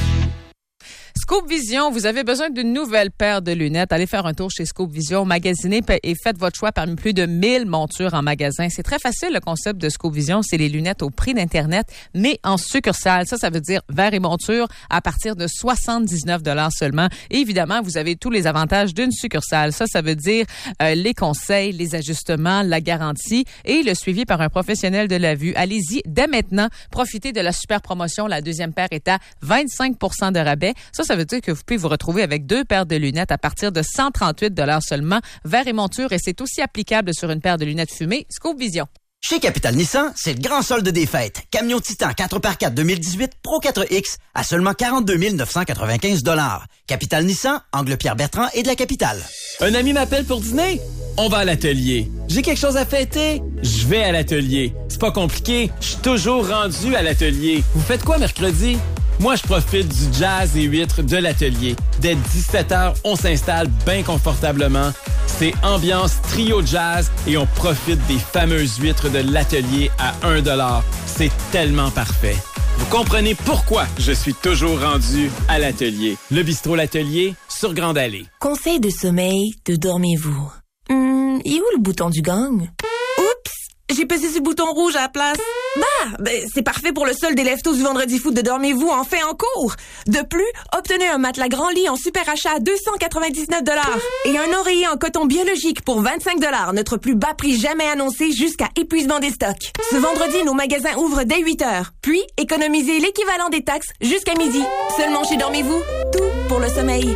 Scoop Vision, vous avez besoin d'une nouvelle paire de lunettes. Allez faire un tour chez Scoop Vision, magasinez et faites votre choix parmi plus de mille montures en magasin. C'est très facile, le concept de Scoop Vision. C'est les lunettes au prix d'Internet, mais en succursale. Ça, ça veut dire verre et monture à partir de soixante-dix-neuf dollars seulement. Et évidemment, vous avez tous les avantages d'une succursale. Ça, ça veut dire euh, les conseils, les ajustements, la garantie et le suivi par un professionnel de la vue. Allez-y dès maintenant. Profitez de la super promotion. La deuxième paire est à vingt-cinq pour cent de rabais. Ça, ça veut dire que vous pouvez vous retrouver avec deux paires de lunettes à partir de cent trente-huit dollars seulement. Verre et monture, et c'est aussi applicable sur une paire de lunettes fumées Scoop Vision. Chez Capital Nissan, c'est le grand solde des fêtes. Camion Titan quatre par quatre deux mille dix-huit Pro quatre X à seulement quarante-deux mille neuf cent quatre-vingt-quinze dollars. Capital Nissan, Angle Pierre-Bertrand et de la capitale. Un ami m'appelle pour dîner? On va à l'atelier. J'ai quelque chose à fêter? Je vais à l'atelier. C'est pas compliqué, je suis toujours rendu à l'atelier. Vous faites quoi mercredi? Moi, je profite du jazz et huîtres de l'atelier. Dès dix-sept heures, on s'installe bien confortablement. C'est ambiance trio jazz et on profite des fameuses huîtres de l'atelier à un dollar. C'est tellement parfait. Vous comprenez pourquoi je suis toujours rendu à l'atelier. Le bistrot L'Atelier sur Grande Allée. Conseil de sommeil de Dormez-vous. Hum, et où le bouton du gang? Oups! J'ai pesé sur le bouton rouge à la place. Bah, ben, c'est parfait pour le solde des leftos du Vendredi Foot de Dormez-vous en fait en cours. De plus, obtenez un matelas grand lit en super achat à deux cent quatre-vingt-dix-neuf dollars et un oreiller en coton biologique pour vingt-cinq dollars, notre plus bas prix jamais annoncé jusqu'à épuisement des stocks. Ce vendredi, nos magasins ouvrent dès huit heures. Puis, économisez l'équivalent des taxes jusqu'à midi. Seulement chez Dormez-vous, tout pour le sommeil.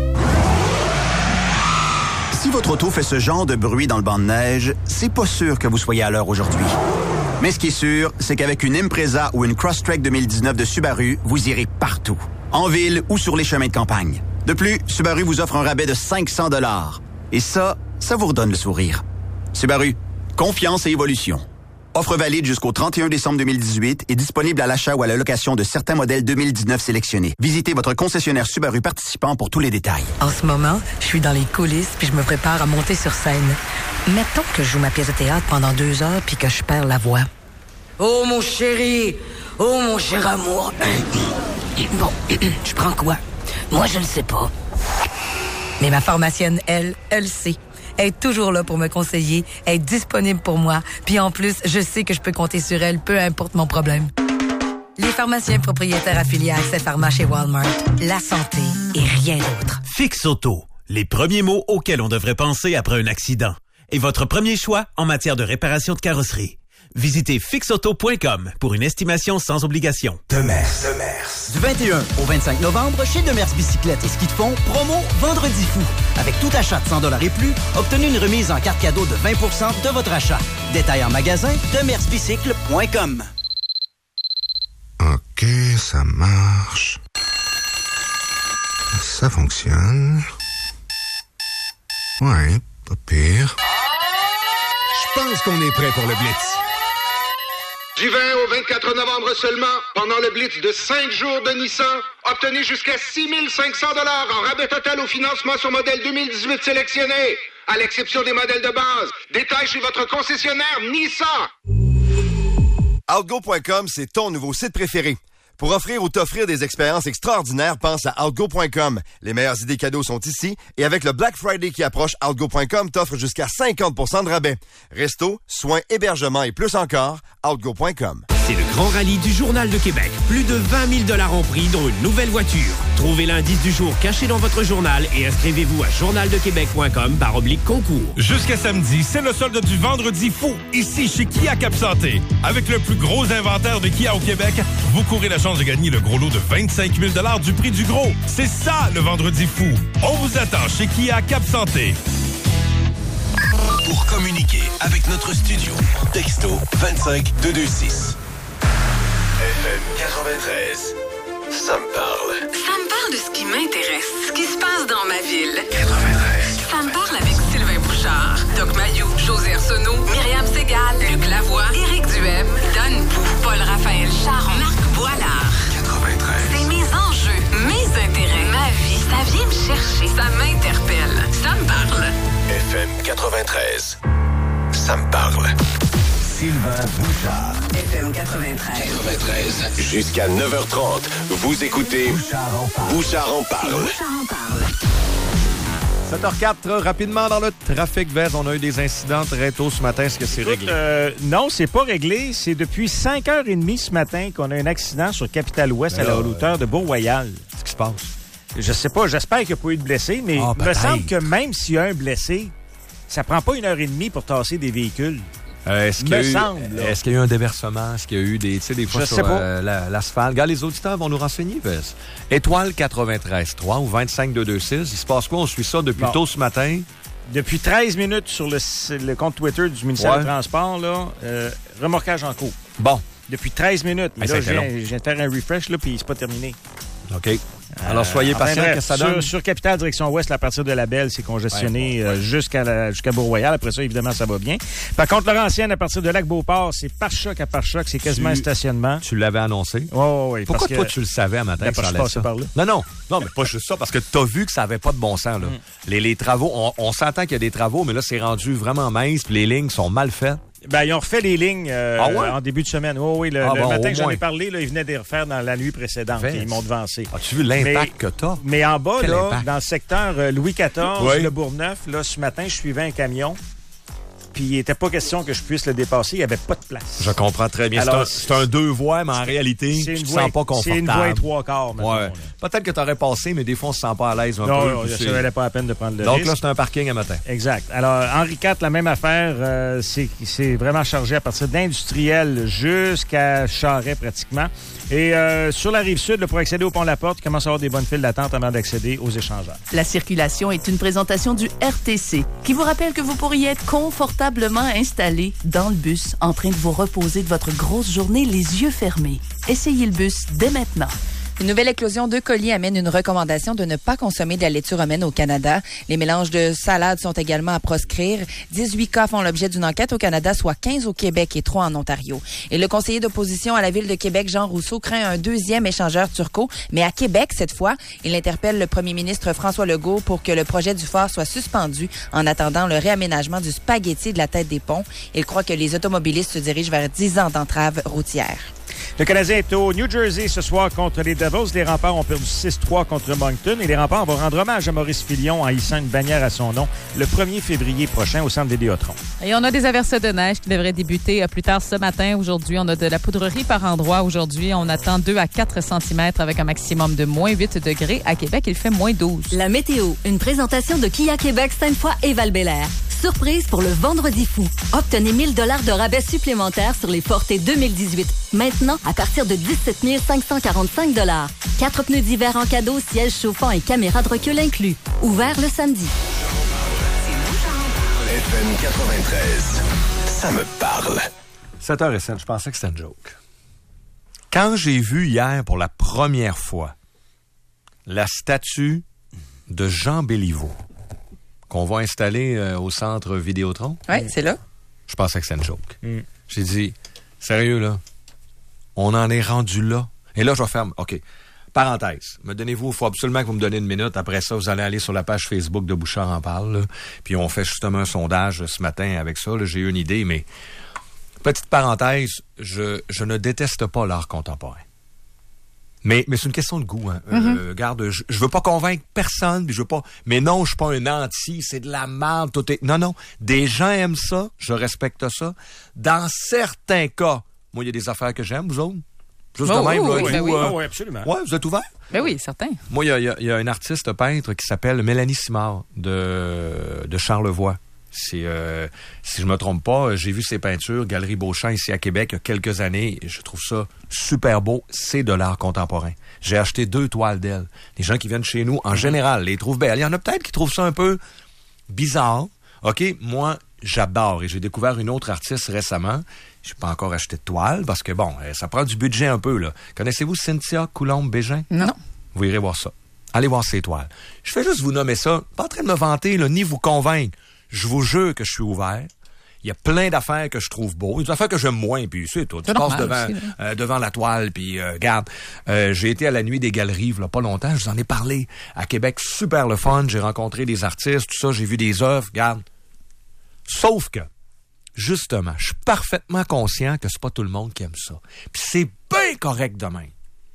Si votre auto fait ce genre de bruit dans le banc de neige, c'est pas sûr que vous soyez à l'heure aujourd'hui. Mais ce qui est sûr, c'est qu'avec une Impreza ou une Crosstrek deux mille dix-neuf de Subaru, vous irez partout, en ville ou sur les chemins de campagne. De plus, Subaru vous offre un rabais de cinq cents dollars. Et ça, ça vous redonne le sourire. Subaru, confiance et évolution. Offre valide jusqu'au trente et un décembre deux mille dix-huit et disponible à l'achat ou à la location de certains modèles deux mille dix-neuf sélectionnés. Visitez votre concessionnaire Subaru participant pour tous les détails. En ce moment, je suis dans les coulisses puis je me prépare à monter sur scène. Mettons que je joue ma pièce de théâtre pendant deux heures puis que je perds la voix. Oh mon chéri, oh mon cher amour. Bon, je prends quoi? Moi, je ne sais pas. Mais ma pharmacienne, elle, elle sait. Elle est toujours là pour me conseiller, elle est disponible pour moi, puis en plus, je sais que je peux compter sur elle, peu importe mon problème. Les pharmaciens propriétaires affiliés à Accès Pharma chez Walmart, la santé et rien d'autre. Fix Auto, les premiers mots auxquels on devrait penser après un accident. Et votre premier choix en matière de réparation de carrosserie. Visitez fix auto point com pour une estimation sans obligation. Demers. Demers. Du vingt et un au vingt-cinq novembre, chez Demers Bicyclette et Ski de fond, promo Vendredi fou. Avec tout achat de cent dollars et plus, obtenez une remise en carte cadeau de vingt pour cent de votre achat. Détail en magasin, demers bicycle point com. OK, ça marche. Ça fonctionne. Ouais, pas pire. Je pense qu'on est prêt pour le Blitz. Du vingt au vingt-quatre novembre seulement, pendant le Blitz de cinq jours de Nissan, obtenez jusqu'à six mille cinq cents dollars en rabais total au financement sur modèle deux mille dix-huit sélectionné, à l'exception des modèles de base. Détail chez votre concessionnaire Nissan. Outgo point com, c'est ton nouveau site préféré. Pour offrir ou t'offrir des expériences extraordinaires, pense à outgo point com. Les meilleures idées cadeaux sont ici et avec le Black Friday qui approche, outgo point com t'offre jusqu'à cinquante pour cent de rabais. Resto, soins, hébergement et plus encore, outgo point com. C'est le grand rallye du Journal de Québec. Plus de vingt mille dollars en prix, dont une nouvelle voiture. Trouvez l'indice du jour caché dans votre journal et inscrivez-vous à journal de québec point com barre oblique concours. Jusqu'à samedi, c'est le solde du Vendredi fou, ici chez Kia Cap-Santé. Avec le plus gros inventaire de Kia au Québec, vous courez la chance de gagner le gros lot de vingt-cinq mille dollars du prix du gros. C'est ça, le Vendredi fou. On vous attend chez Kia Cap-Santé. Pour communiquer avec notre studio, texto vingt-cinq deux deux six. F M quatre-vingt-treize. Ça me parle. Ça me parle de ce qui m'intéresse, ce qui se passe dans ma ville. quatre-vingt-treize. Ça me parle avec Sylvain Bouchard, Doc Mayou, José Arsenault, Myriam Ségal, Luc Lavoie, Éric Duhem, Don Pou, Paul-Raphaël Charon, Marc Boilard. quatre-vingt-treize. C'est mes enjeux, mes intérêts, ma vie. Ça vient me chercher, ça m'interpelle. Ça me parle. F M quatre-vingt-treize. Ça me parle. Sylvain Bouchard. F M quatre-vingt-treize. quatre-vingt-treize. Jusqu'à neuf heures trente, vous écoutez Bouchard en parle. Bouchard en parle. Bouchard en parle. sept heures quatre, rapidement dans le trafic vert. On a eu des incidents très tôt ce matin. Est-ce que c'est Écoute, réglé? Euh, non, c'est pas réglé. C'est depuis cinq heures trente ce matin qu'on a un accident sur Capitale-Ouest à la hauteur de Beau-Royal. Qu'est-ce qui se passe? Je sais pas. J'espère qu'il n'y a pas eu de blessés, mais Ah, il me semble que même s'il y a un blessé, ça prend pas une heure et demie pour tasser des véhicules. Euh, est-ce qu'il y a Me eu, semble, là. est-ce qu'il y a eu un déversement? Est-ce qu'il y a eu des, tu sais, des fois Je sur sais pas. euh, la- l'asphalte? Regarde, les auditeurs vont nous renseigner. Parce. Étoile quatre-vingt-treize trois ou vingt-cinq deux deux six. Il se passe quoi? On suit ça depuis Bon. tôt ce matin. Depuis treize minutes sur le, le compte Twitter du ministère Ouais. des Transports, là, euh, remorquage en cours. Bon. Depuis treize minutes. Mais Hey, là, ça je a été viens, long. je viens de faire un refresh, là, puis c'est pas terminé. OK. Alors, soyez Euh, enfin, patients bref, que ça sur, donne. Sur Capitale, direction ouest, à partir de la Belle, c'est congestionné Ouais, bon, ouais. euh, jusqu'à la- jusqu'à Beau-Royal. Après ça, évidemment, ça va bien. Par contre, Laurentienne, à partir de Lac-Beauport, c'est par choc à par choc. C'est quasiment Tu- un stationnement. Tu l'avais annoncé? Oui, oui, oui. Pourquoi parce toi, que- tu le savais à matin Ben, que ça parce que allait je ça? passais par là. Non, non. Non, mais pas juste ça, parce que tu as vu que ça avait pas de bon sens. Là. Mm. Les, les travaux, on, on s'entend qu'il y a des travaux, mais là, c'est rendu vraiment mince, puis les lignes sont mal faites. Ben, ils ont refait les lignes euh, Ah ouais? en début de semaine. Oui, oui. Le, Ah le bon, matin au que j'en moins. ai parlé, là, ils venaient de les refaire dans la nuit précédente. Fait. Ils m'ont devancé. As-tu vu l'impact Mais- que t'as? Mais en bas, Quel là, impact? dans le secteur euh, Louis quatorze, Oui. le Bourgneuf, là, ce matin, je suivais un camion. Puis il n'était pas question que je puisse le dépasser. Il n'y avait pas de place. Je comprends très bien. C'est Alors, un- c'est un, deux voies, mais en réalité, c'est tu une te voie- sens pas confortable. c'est une voie et trois quarts, mettons, Ouais. là. Peut-être que tu aurais passé, mais des fois, on se sent pas à l'aise un Non, peu. non, puis ça c'est- valait pas la peine de prendre le Donc risque. là, c'est un parking à matin. Exact. Alors, Henri quatre, la même affaire. euh, c'est c'est vraiment chargé à partir d'Industriel jusqu'à Charret, pratiquement. Et euh, sur la rive sud, là, pour accéder au pont La Porte, il commence à avoir des bonnes files d'attente avant d'accéder aux échangeurs. La circulation est une présentation du R T C qui vous rappelle que vous pourriez être confortablement installé dans le bus en train de vous reposer de votre grosse journée les yeux fermés. Essayez le bus dès maintenant. Une nouvelle éclosion de colis amène une recommandation de ne pas consommer de la laitue romaine au Canada. Les mélanges de salades sont également à proscrire. dix-huit cas font l'objet d'une enquête au Canada, soit quinze au Québec et trois en Ontario. Et le conseiller d'opposition à la Ville de Québec, Jean Rousseau, craint un deuxième échangeur turco, mais à Québec cette fois. Il interpelle le premier ministre François Legault pour que le projet du phare soit suspendu en attendant le réaménagement du spaghetti de la tête des ponts. Il croit que les automobilistes se dirigent vers dix ans d'entrave routière. Le Canadien est au New Jersey ce soir contre les Devils. Les Remparts ont perdu six trois contre Moncton et les Remparts vont rendre hommage à Maurice Filion en hissant une bannière à son nom le premier février prochain au centre Vidéotron. Et on a des averses de neige qui devraient débuter euh, plus tard ce matin. Aujourd'hui, on a de la poudrerie par endroit. Aujourd'hui, on attend deux à quatre centimètres avec un maximum de moins huit degrés. À Québec, il fait moins douze. La météo, une présentation de Kia Québec, Sainte-Foy et Val-Bélair. Surprise pour le Vendredi fou. Obtenez mille dollars de rabais supplémentaires sur les Forte deux mille dix-huit. Maintenant, à partir de dix-sept mille cinq cent quarante-cinq dollars. Quatre pneus d'hiver en cadeau, siège chauffant et caméra de recul inclus. Ouvert le samedi. F M quatre-vingt-treize. Ça me parle. sept heures zéro sept, je pensais que c'était une joke. Quand j'ai vu hier pour la première fois la statue de Jean Béliveau qu'on va installer euh, au centre Vidéotron. Oui, c'est là. Je pensais que c'était une joke. Mm. J'ai dit, sérieux là, on en est rendu là. Et là, je vais faire, OK, parenthèse, me donnez-vous, il faut absolument que vous me donnez une minute. Après ça, vous allez aller sur la page Facebook de Bouchard en parle. Là. Puis on fait justement un sondage ce matin avec ça. Là. J'ai eu une idée, mais petite parenthèse, je, je ne déteste pas l'art contemporain. Mais, mais c'est une question de goût. Hein. Mm-hmm. Euh, regarde, je, je veux pas convaincre personne, puis je veux pas. Mais non, je suis pas un anti, c'est de la merde, tout est. Non, non. Des gens aiment ça, je respecte ça. Dans certains cas, moi, il y a des affaires que j'aime, vous autres. Juste oh, de même, oh, là. oui, vous, oui, euh, oui, absolument. Ouais, vous êtes ouverts? Ben oui, certain. Moi, il y a, y, a, y a un artiste peintre qui s'appelle Mélanie Simard de, de Charlevoix. C'est, euh, si je me trompe pas, j'ai vu ses peintures, Galerie Beauchamp, ici à Québec, il y a quelques années. Je trouve ça super beau. C'est de l'art contemporain. J'ai acheté deux toiles d'elle. Les gens qui viennent chez nous, en général, les trouvent belles. Il y en a peut-être qui trouvent ça un peu bizarre. OK? Moi, j'adore. Et j'ai découvert une autre artiste récemment. Je n'ai pas encore acheté de toile parce que, bon, ça prend du budget un peu, là. Connaissez-vous Cynthia Coulombe-Bégin? Non. Vous irez voir ça. Allez voir ses toiles. Je fais juste vous nommer ça. Pas en train de me vanter, là, ni vous convaincre. Je vous jure que je suis ouvert. Il y a plein d'affaires que je trouve beaux. Il y a des affaires que j'aime moins, puis c'est tout. Tu passes devant, aussi, euh, devant la toile, puis euh, regarde, euh, j'ai été à la nuit des galeries, il y a pas longtemps, je vous en ai parlé. À Québec, super le fun, j'ai rencontré des artistes, tout ça, j'ai vu des œuvres, regarde. Sauf que, justement, je suis parfaitement conscient que c'est pas tout le monde qui aime ça. Puis c'est bien correct de même.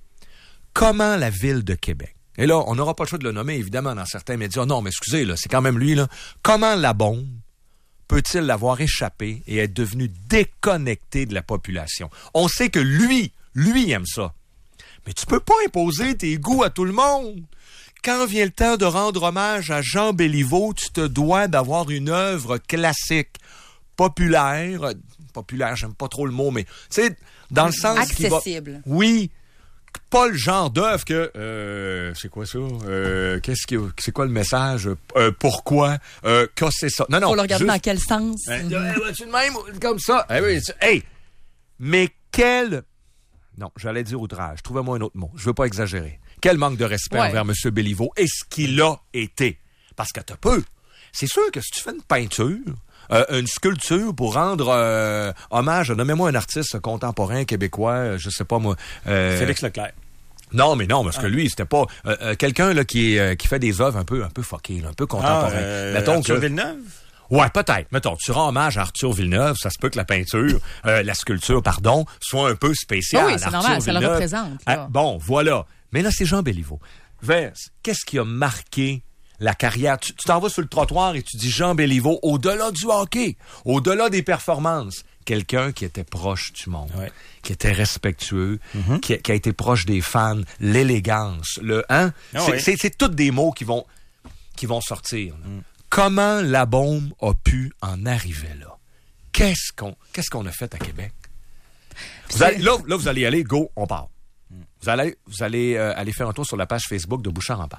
Comment la ville de Québec, et là, on n'aura pas le choix de le nommer, évidemment, dans certains médias. Non, mais excusez, là, c'est quand même lui, là. Comment la bombe peut-il l'avoir échappé et être devenu déconnecté de la population? On sait que lui, lui aime ça. Mais tu peux pas imposer tes goûts à tout le monde. Quand vient le temps de rendre hommage à Jean Béliveau, tu te dois d'avoir une œuvre classique, populaire. Populaire, j'aime pas trop le mot, mais tu sais, dans le sens accessible. Qui va, oui. Pas le genre d'œuvre que euh, c'est quoi ça euh, qu'est-ce que c'est quoi le message euh, pourquoi euh, que c'est ça non non faut le regarder juste, dans quel sens hein, euh, tu de même comme ça eh oui, hey mais quel non j'allais dire outrage trouvez-moi un autre mot je veux pas exagérer quel manque de respect ouais. envers M. Béliveau et ce qu'il a été parce que t'as peu c'est sûr que si tu fais une peinture Euh, une sculpture pour rendre euh, hommage, nommez-moi un artiste contemporain québécois, je sais pas moi. Euh, Félix Leclerc. Non, mais non, parce que ah. lui, c'était pas euh, euh, quelqu'un là qui est, euh, qui fait des œuvres un peu un peu fuckées, là, un peu contemporaines. Ah, euh, mettons Arthur que, Villeneuve. Ouais, peut-être. Mettons, tu rends hommage à Arthur Villeneuve, ça se peut que la peinture, euh, la sculpture, pardon, soit un peu spéciale. Oh oui, c'est Arthur normal, Villeneuve, ça le représente. Ah, bon, voilà. Mais là, c'est Jean Béliveau. Vince, qu'est-ce qui a marqué la carrière? Tu, tu t'en vas sur le trottoir et tu dis Jean Béliveau, au-delà du hockey, au-delà des performances, quelqu'un qui était proche du monde, ouais. qui était respectueux, mm-hmm. qui, qui a été proche des fans, l'élégance, le hein, oh c'est, oui. c'est, c'est tous des mots qui vont qui vont sortir. Mm. Comment la bombe a pu en arriver là? Qu'est-ce qu'on qu'est-ce qu'on a fait à Québec? Vous allez, là, là, vous allez y aller, go, on part. Mm. Vous allez vous allez euh, aller faire un tour sur la page Facebook de Bouchard en parle.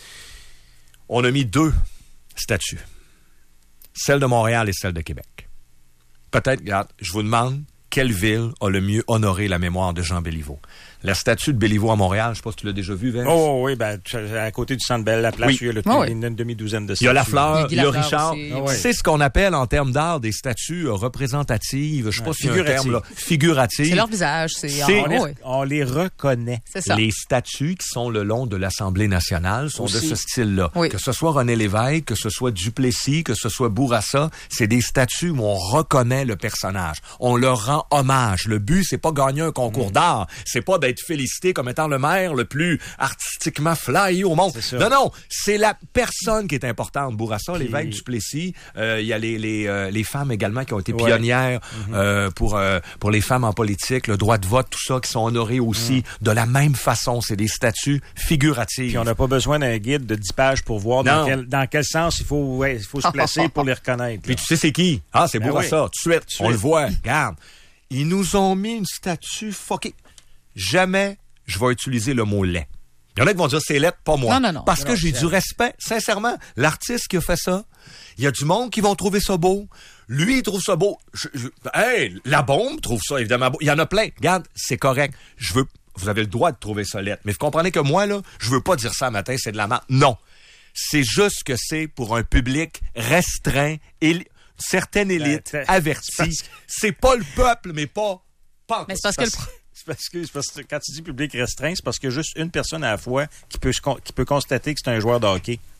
On a mis deux statues. Celle de Montréal et celle de Québec. Peut-être, regarde, je vous demande, quelle ville a le mieux honoré la mémoire de Jean Béliveau? La statue de Béliveau à Montréal, je ne sais pas si tu l'as déjà vue, Vince. Oh oui, ben, à côté du Centre Bell, la place, oui. il y a le, oh, oui. une demi-douzaine de statues. Il y a la fleur, il y a Richard. Oh, c'est ce qu'on appelle en termes d'art des statues représentatives, je ne sais pas si c'est un terme là, figuratif. C'est leur visage. C'est, c'est on, les, on les reconnaît. C'est ça. Les statues qui sont le long de l'Assemblée nationale sont Aussi. de ce style-là. Oui. Que ce soit René Lévesque, que ce soit Duplessis, que ce soit Bourassa, c'est des statues où on reconnaît le personnage. On leur rend hommage. Le but, c'est pas gagner un concours mmh. d'art. C'est pas d'être félicité comme étant le maire le plus artistiquement flyé au monde. Non, non, c'est la personne qui est importante. Bourassa, Puis... Lévesque, Duplessis, euh, il y a les, les, euh, les femmes également qui ont été ouais. pionnières mm-hmm. euh, pour, euh, pour les femmes en politique, le droit de vote, tout ça, qui sont honorées aussi mm. de la même façon. C'est des statuts figuratives. Puis on n'a pas besoin d'un guide de dix pages pour voir dans quel, dans quel sens il faut, ouais, il faut se placer pour les reconnaître. Puis tu sais c'est qui? Ah, c'est ben Bourassa. Oui. Tout de suite, on le voit. Regarde. Ils nous ont mis une statue fuckée. Jamais je vais utiliser le mot laid. Il y en a qui vont dire c'est laid, pas moi. Non, non, non. Parce non, que j'ai du respect. Sincèrement, l'artiste qui a fait ça, il y a du monde qui vont trouver ça beau. Lui, il trouve ça beau. Je, je, hey, la bombe trouve ça évidemment beau. Il y en a plein. Regarde, c'est correct. Je veux, vous avez le droit de trouver ça laid. Mais vous comprenez que moi, là, je veux pas dire ça matin, c'est de la merde. Non. C'est juste que c'est pour un public restreint et certaine élite ben, avertie. C'est pas le peuple, mais pas... pas mais c'est parce que... Le... C'est parce, que, c'est parce que quand tu dis public restreint, c'est parce qu'il y a juste une personne à la fois qui peut, qui peut constater que c'est un joueur de hockey.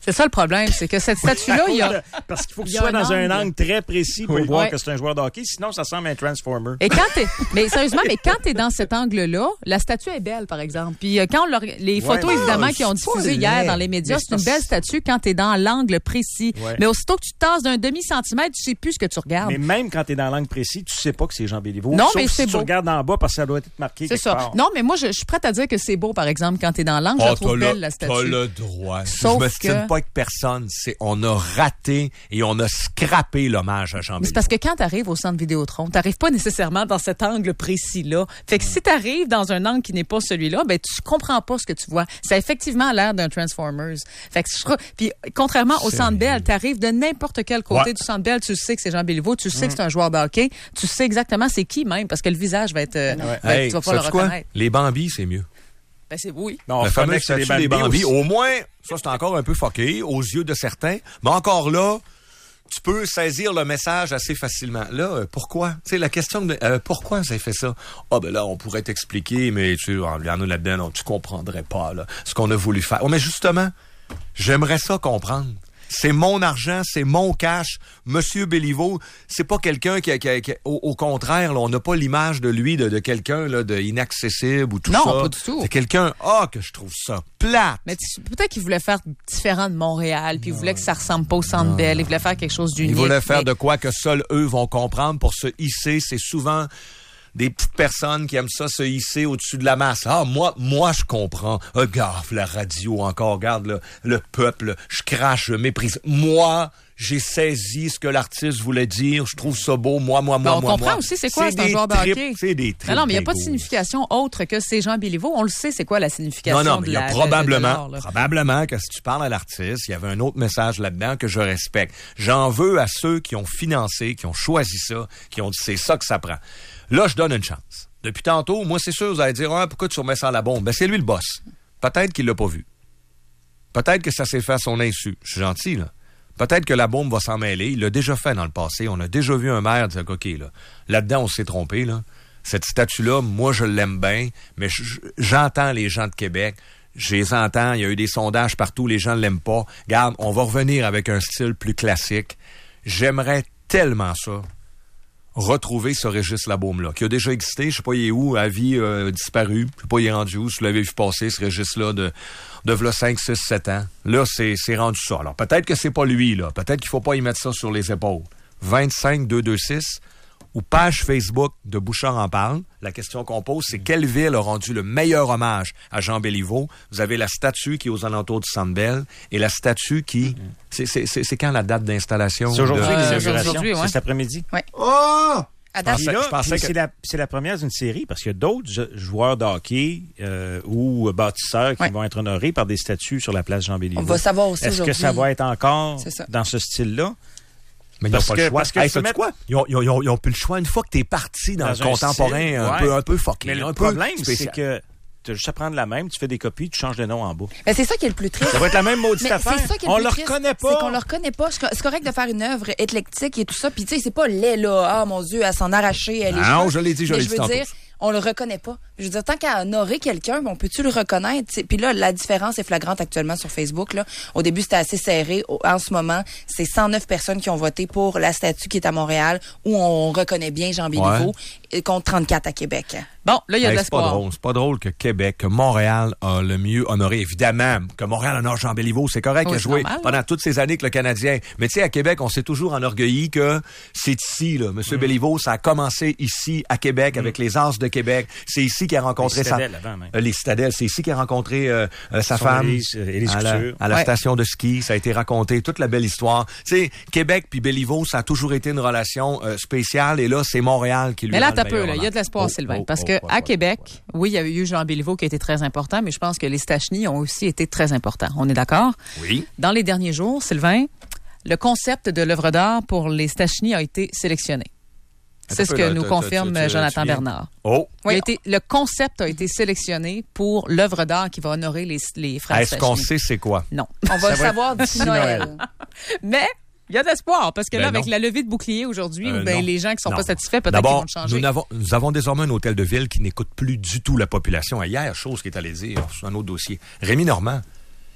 C'est ça le problème, c'est que cette statue-là, il y a... Parce qu'il faut que il tu y a sois dans un angle. angle très précis pour Oui. voir Ouais. que c'est un joueur de hockey, sinon ça semble un transformer. Et quand t'es, mais sérieusement, mais quand t'es dans cet angle-là, la statue est belle, par exemple. Puis euh, quand on l'a- les photos, Ouais, évidemment, mais qui ont c'est pas diffusé laid. hier dans les médias, Mais c'est c'est une parce- belle statue quand t'es dans l'angle précis. Ouais. Mais aussitôt que tu te tasses d'un demi-centimètre, tu sais plus ce que tu regardes. Mais même quand tu es dans l'angle précis, tu sais pas que c'est Jean Béliveau. Non, Sauf mais si c'est tu beau. regardes en bas parce que ça doit être marqué C'est quelque ça. part. Non, mais moi, je, je suis prête à dire que c'est beau, par exemple, quand t'es dans l'angle, je Oh, la trouve t'as belle, le- la statue. T'as le droit. Sauf je me stime que- pas avec personne. C'est, on a raté et on a scrappé l'hommage à Jean Mais Béliveau. c'est parce que quand t'arrives au centre Vidéotron, t'arrives pas nécessairement dans cet angle précis-là. Fait que si t'arrives dans un angle qui n'est pas celui-là, ben tu comprends pas ce que tu vois. Ça a effectivement l'air d'un Transformers. Fait que je crois... Puis contrairement au Centre Bell, t'arrives de n'importe quel côté Ouais. du Centre Bell, tu sais que c'est Jean Béliveau, tu sais Mm. que c'est un joueur de hockey, tu sais exactement c'est qui même, parce que le visage va être... euh, va être- Hey, tu vas pas le sais-tu quoi? reconnaître. Les Bambis, c'est mieux. Ben c'est oui. Non, on Le reconnaît fameux que c'est statut des Bambis Bambis. aussi. Au moins, ça, c'est encore un peu fucké aux yeux de certains. Mais encore là, tu peux saisir le message assez facilement. Là, euh, pourquoi? Tu sais, la question de euh, pourquoi vous avez fait ça? Ah, ben là, on pourrait t'expliquer, mais tu sais, il y en a là-dedans, non, tu comprendrais pas, là, ce qu'on a voulu faire. Oh, mais justement, j'aimerais ça comprendre. C'est mon argent, c'est mon cash. Monsieur Béliveau, c'est pas quelqu'un qui, a- qui, a- qui a- au, au contraire, là, on n'a pas l'image de lui, de, de quelqu'un là, de inaccessible ou tout Non, ça. pas du tout. C'est quelqu'un, ah, que je trouve ça plate. Mais tu- peut-être qu'il voulait faire différent de Montréal, puis il voulait que ça ressemble pas au Centre Bell, il voulait faire quelque chose d'unique. Ils voulaient faire mais- de quoi que seuls eux vont comprendre pour se hisser. C'est souvent des petites personnes qui aiment ça se hisser au-dessus de la masse. Ah, moi, moi, je comprends. Regarde la radio encore, regarde le, le peuple, je crache, je méprise. Moi, j'ai saisi ce que l'artiste voulait dire. Je trouve ça beau. Moi, moi, moi, Ben, on moi, comprend moi. aussi c'est quoi, c'est un des joueur de tripes, hockey. C'est des tripes Non, non, mais il n'y a pas de d'ego. signification autre que c'est Jean Béliveau. On le sait, c'est quoi la signification Non, non, mais de il y a la- de- probablement, de l'art, là. probablement que si tu parles à l'artiste, il y avait un autre message là-dedans que je respecte. J'en veux à ceux qui ont financé, qui ont choisi ça, qui ont dit c'est ça que ça prend. Là, je donne une chance. Depuis tantôt, moi, c'est sûr, vous allez dire, ah, pourquoi tu remets ça à la bombe? Ben, c'est lui le boss. Peut-être qu'il l'a pas vu. Peut-être que ça s'est fait à son insu. Je suis gentil, là. Peut-être que la bombe va s'en mêler. Il l'a déjà fait dans le passé. On a déjà vu un maire dire, OK, là, là-dedans, on s'est trompé, là. Cette statue-là, moi, je l'aime bien, mais je- je- j'entends les gens de Québec. Je les entends. Il y a eu des sondages partout. Les gens ne l'aiment pas. Garde, on va revenir avec un style plus classique. J'aimerais tellement ça. Retrouver ce Régis Labaume-là, qui a déjà existé. Je sais pas, il est où, à vie euh, disparu. Je sais pas, il est rendu où. Si vous l'avez vu passer, ce Régis-là, de, de v'là cinq, six, sept ans. Là, c'est, c'est rendu ça. Alors, peut-être que c'est pas lui, là. Peut-être qu'il faut pas y mettre ça sur les épaules. vingt-cinq deux deux six ou page Facebook de Bouchard en parle. La question qu'on pose, c'est quelle ville a rendu le meilleur hommage à Jean Béliveau? Vous avez la statue qui est aux alentours du Centre Bell et la statue qui... C'est, c'est, c'est, c'est quand la date d'installation? C'est aujourd'hui de- l'inauguration. aujourd'hui, ouais. C'est cet après-midi. Oui. Oh! À date. Puis là, je pensais puis que- c'est, la, c'est la première d'une série parce qu'il y a d'autres je- joueurs de hockey euh, ou bâtisseurs qui Ouais. vont être honorés par des statues sur la place Jean Béliveau. On va savoir aussi Est-ce aujourd'hui. que ça va être encore C'est ça. dans ce style-là? Mais ils n'ont Parce pas que- le choix. parce que Hey, tu peux sais-tu mettre- quoi? Ils ont, ils, ont, ils, ont, ils ont plus le choix. Une fois que t'es parti dans, Dans le un contemporain style, un, ouais. peu, un peu fucké, Mais le un peu problème, c'est spécial. que tu as juste à prendre la même, tu fais des copies, tu changes le nom en bas. Mais c'est ça qui est le plus triste. Ça va être la même maudite Mais affaire. c'est ça qui est le On plus le triste, reconnaît pas. C'est qu'on le reconnaît pas. C'est correct de faire une œuvre éclectique et tout ça. Puis tu sais, c'est pas laid là. Ah mon Dieu, à s'en arracher les Non, cheveux. je l'ai dit, je Mais l'ai je dit veux tantôt. dire, on le reconnaît pas. Je veux dire, tant qu'à honorer quelqu'un, on peut-tu le reconnaître? T'sais? Puis là, la différence est flagrante actuellement sur Facebook. Là. Au début, c'était assez serré. Au- En ce moment, c'est cent neuf personnes qui ont voté pour la statue qui est à Montréal, où on reconnaît bien Jean Béliveau, et contre trente-quatre à Québec. Bon, là, il y a de Hey, c'est pas l'espoir. drôle. C'est pas drôle que Québec, que Montréal a le mieux honoré. Évidemment, que Montréal honore Jean Béliveau, c'est correct. Oui, il a c'est joué normal, pendant toutes ces années avec le Canadien. Mais tu sais, à Québec, on s'est toujours enorgueilli que c'est ici, là. Monsieur Béliveau, ça a commencé ici, à Québec, avec les As de Québec. C'est ici qu'il a rencontré Les sa... Citadelles avant, même. Euh, les Citadelles, c'est ici qu'il a rencontré euh, euh, sa Son femme. Élise, euh, Élise à la, Couture. à la Ouais. station de ski. Ça a été raconté, toute la belle histoire. Tu sais, Québec puis Béliveau, ça a toujours été une relation euh, spéciale. Et là, c'est Montréal qui lui Mais là, rend le t'as peu, meilleur là. Il y a de hommage. l'espoir, Oh, Sylvain. oh, parce oh, que oh, à oh, Québec, oh. oui, il y a eu Jean Béliveau qui a été très important, mais je pense que les Stachny ont aussi été très importants. On est d'accord? Oui. Dans les derniers jours, Sylvain, le concept de l'œuvre d'art pour les Stachny a été sélectionné. C'est Attends ce un peu, que là, nous tu- confirme tu- tu- Jonathan tu viens- Bernard. Oh. Il a été, le concept a été sélectionné pour l'œuvre d'art qui va honorer les, les frères Est-ce qu'on Stachny. sait c'est quoi? Non. On va le savoir d'ici Noël. Mais il y a de l'espoir, parce que Ben là, avec non. la levée de bouclier aujourd'hui, Euh, ben, non. les gens qui sont Non. pas satisfaits, peut-être qu'ils D'abord, vont le changer. Nous avons, nous avons désormais un hôtel de ville qui n'écoute plus du tout la population. Hier, chose qui est allée dire sur un autre dossier. Rémi Normand.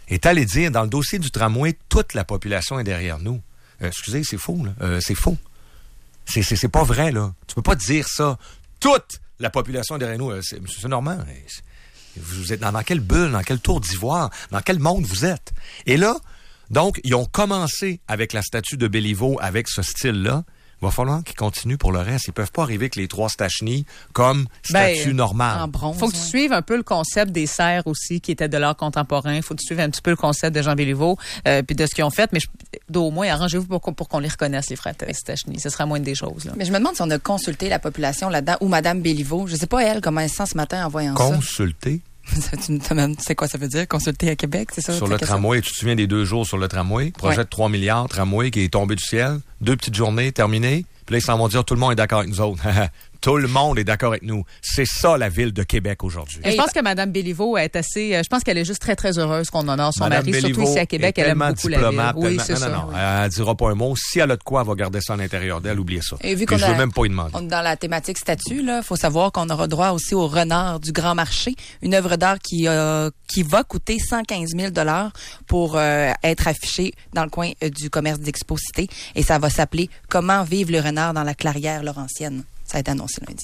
est allé dire, dans le dossier du tramway, toute la population est derrière nous. Euh, excusez, c'est faux, là. Euh, c'est faux. C'est, c'est, c'est pas vrai, là. Tu peux pas dire ça. Toute la population est derrière nous. Euh, c'est, c'est normal. Vous êtes dans, dans quelle bulle, dans quel tour d'ivoire, dans quel monde vous êtes? Et là, donc, ils ont commencé avec la statue de Béliveau, avec ce style-là. Il va falloir qu'ils continuent pour le reste. Ils peuvent pas arriver avec les trois Stachny comme statue ben, normale. En bronze. Faut que tu suives un peu le concept des serres aussi, qui étaient de l'art contemporain. Faut que tu suives un petit peu le concept de Jean Béliveau, euh, puis de ce qu'ils ont fait. Mais je, d'au moins, arrangez-vous pour, pour qu'on les reconnaisse, les frères Stachny. Ce sera moins des choses, là. Mais je me demande si on a consulté la population là-dedans, ou Madame Béliveau. Je sais pas, elle, comment elle se sent ce matin en voyant ça. Consulter? Tu sais quoi ça veut dire, consulter à Québec, c'est ça? Sur le tramway, tu te souviens des deux jours sur le tramway? Projet ouais. de trois milliards, tramway qui est tombé du ciel. Deux petites journées terminées. Puis là, ils s'en vont dire, tout le monde est d'accord avec nous autres. Tout le monde est d'accord avec nous. C'est ça, la ville de Québec aujourd'hui. Et je pense que Mme Béliveau est assez... Je pense qu'elle est juste très, très heureuse qu'on honore son Madame mari, Béliveau surtout ici à Québec. Elle aime beaucoup diplomate, la ville. Oui, tellement... c'est non, ça. non, non. Oui. Elle dira pas un mot. Si elle a de quoi, elle va garder ça à l'intérieur d'elle. Oubliez ça. Et vu Et qu'on je a, veux même pas y demander. On est dans la thématique statue, là. Faut savoir qu'on aura droit aussi au Renard du Grand Marché. Une œuvre d'art qui, euh, qui va coûter cent quinze mille dollars pour euh, être affichée dans le coin euh, du commerce d'Expo-Cité. Et ça va s'appeler « Comment vivre le renard dans la clairière laurentienne ». Ça a été annoncé lundi.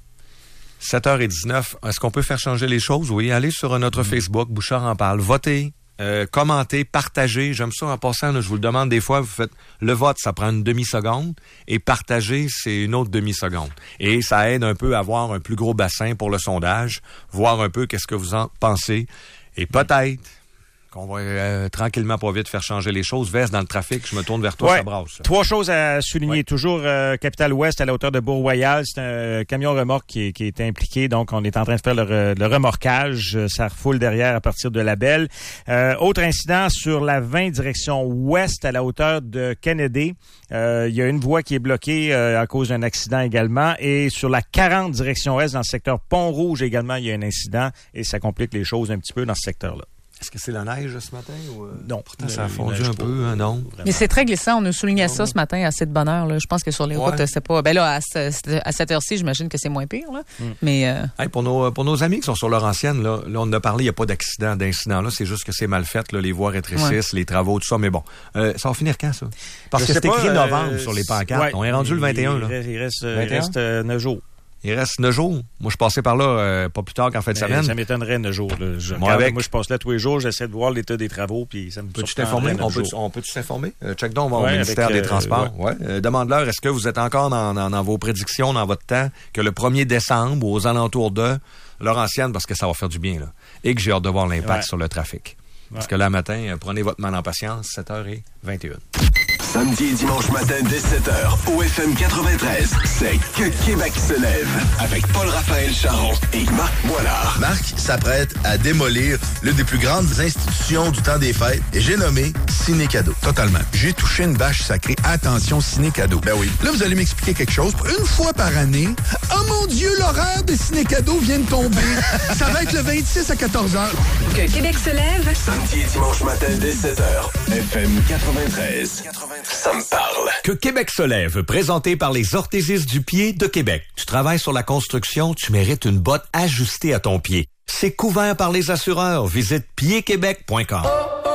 sept heures dix-neuf, est-ce qu'on peut faire changer les choses? Oui, allez sur notre mmh. Facebook, Bouchard en parle, votez, euh, commentez, partagez. J'aime ça en passant, là, je vous le demande des fois, vous faites le vote, ça prend une demi-seconde, et partager, c'est une autre demi-seconde. Et ça aide un peu à avoir un plus gros bassin pour le sondage, voir un peu qu'est-ce que vous en pensez, et peut-être qu'on va euh, tranquillement, pas vite, faire changer les choses. Vest dans le trafic, je me tourne vers toi, ouais. ça brasse. Trois choses à souligner. Ouais. Toujours euh, Capitale-Ouest à la hauteur de Beau-Royal. C'est un camion-remorque qui, qui est impliqué. Donc, on est en train de faire le, le remorquage. Ça refoule derrière à partir de la Belle. Euh, autre incident sur la vingt direction ouest à la hauteur de Kennedy. Euh, il y a une voie qui est bloquée euh, à cause d'un accident également. Et sur la quarante direction est, dans le secteur Pont-Rouge également, il y a un incident. Et ça complique les choses un petit peu dans ce secteur-là. Est-ce que c'est la neige ce matin? Ou... Non. Pourtant, ça a fondu un peu, hein, non? Mais c'est très glissant. On a souligné ça ce matin à cette bonne heure. Là. Je pense que sur les routes, ouais. c'est pas... Ben là, à, à cette heure-ci, j'imagine que c'est moins pire. Là. Mm. Mais euh... hey, pour, nos, pour nos amis qui sont sur Laurentienne, là, là on en a parlé, il n'y a pas d'accident, d'incident. Là, c'est juste que c'est mal fait. Là, les voies rétrécissent, ouais. les travaux, tout ça. Mais bon, euh, ça va finir quand, ça? Parce Je que c'est écrit novembre euh, sur les pancartes. Ouais, on est rendu il, le vingt et un. Là. Il reste, il reste euh, neuf jours. Il reste neuf jours. Moi, je passais par là euh, pas plus tard qu'en fin de semaine. Ça m'étonnerait neuf jours. Là. Je, moi, avec... moi, je passe là tous les jours. J'essaie de voir l'état des travaux. Puis ça me Peux-tu t'informer? On peut, on peut s'informer? Euh, check donc, on va ouais, au ministère avec, des Transports. Euh, ouais. Ouais. Euh, demande-leur, est-ce que vous êtes encore dans, dans, dans vos prédictions, dans votre temps, que le premier décembre ou aux alentours de Laurentienne, parce que ça va faire du bien, là, et que j'ai hâte de voir l'impact ouais. sur le trafic. Ouais. Parce que là, matin, euh, prenez votre mal en patience, sept heures vingt et une. Samedi et dimanche matin dès sept heures, au F M quatre-vingt-treize, c'est Que Québec se lève avec Paul-Raphaël Charon et Marc Boilard. Marc s'apprête à démolir l'une des plus grandes institutions du temps des fêtes et j'ai nommé Ciné Cadeau. Totalement. J'ai touché une bâche sacrée. Attention, Ciné Cadeau. Ben oui. Là, vous allez m'expliquer quelque chose. Une fois par année, oh mon Dieu, l'horaire de Ciné Cadeau vient de tomber. Ça va être le vingt-six à quatorze heures. Que Québec se lève. Samedi et dimanche matin dès sept heures, F M quatre-vingt-treize. Ça me parle. Que Québec se lève, présenté par les orthésistes du pied de Québec. Tu travailles sur la construction, tu mérites une botte ajustée à ton pied. C'est couvert par les assureurs. Visite pied québec point com.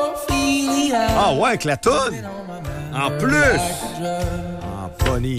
Ah ouais, avec la toune! En plus! En pony.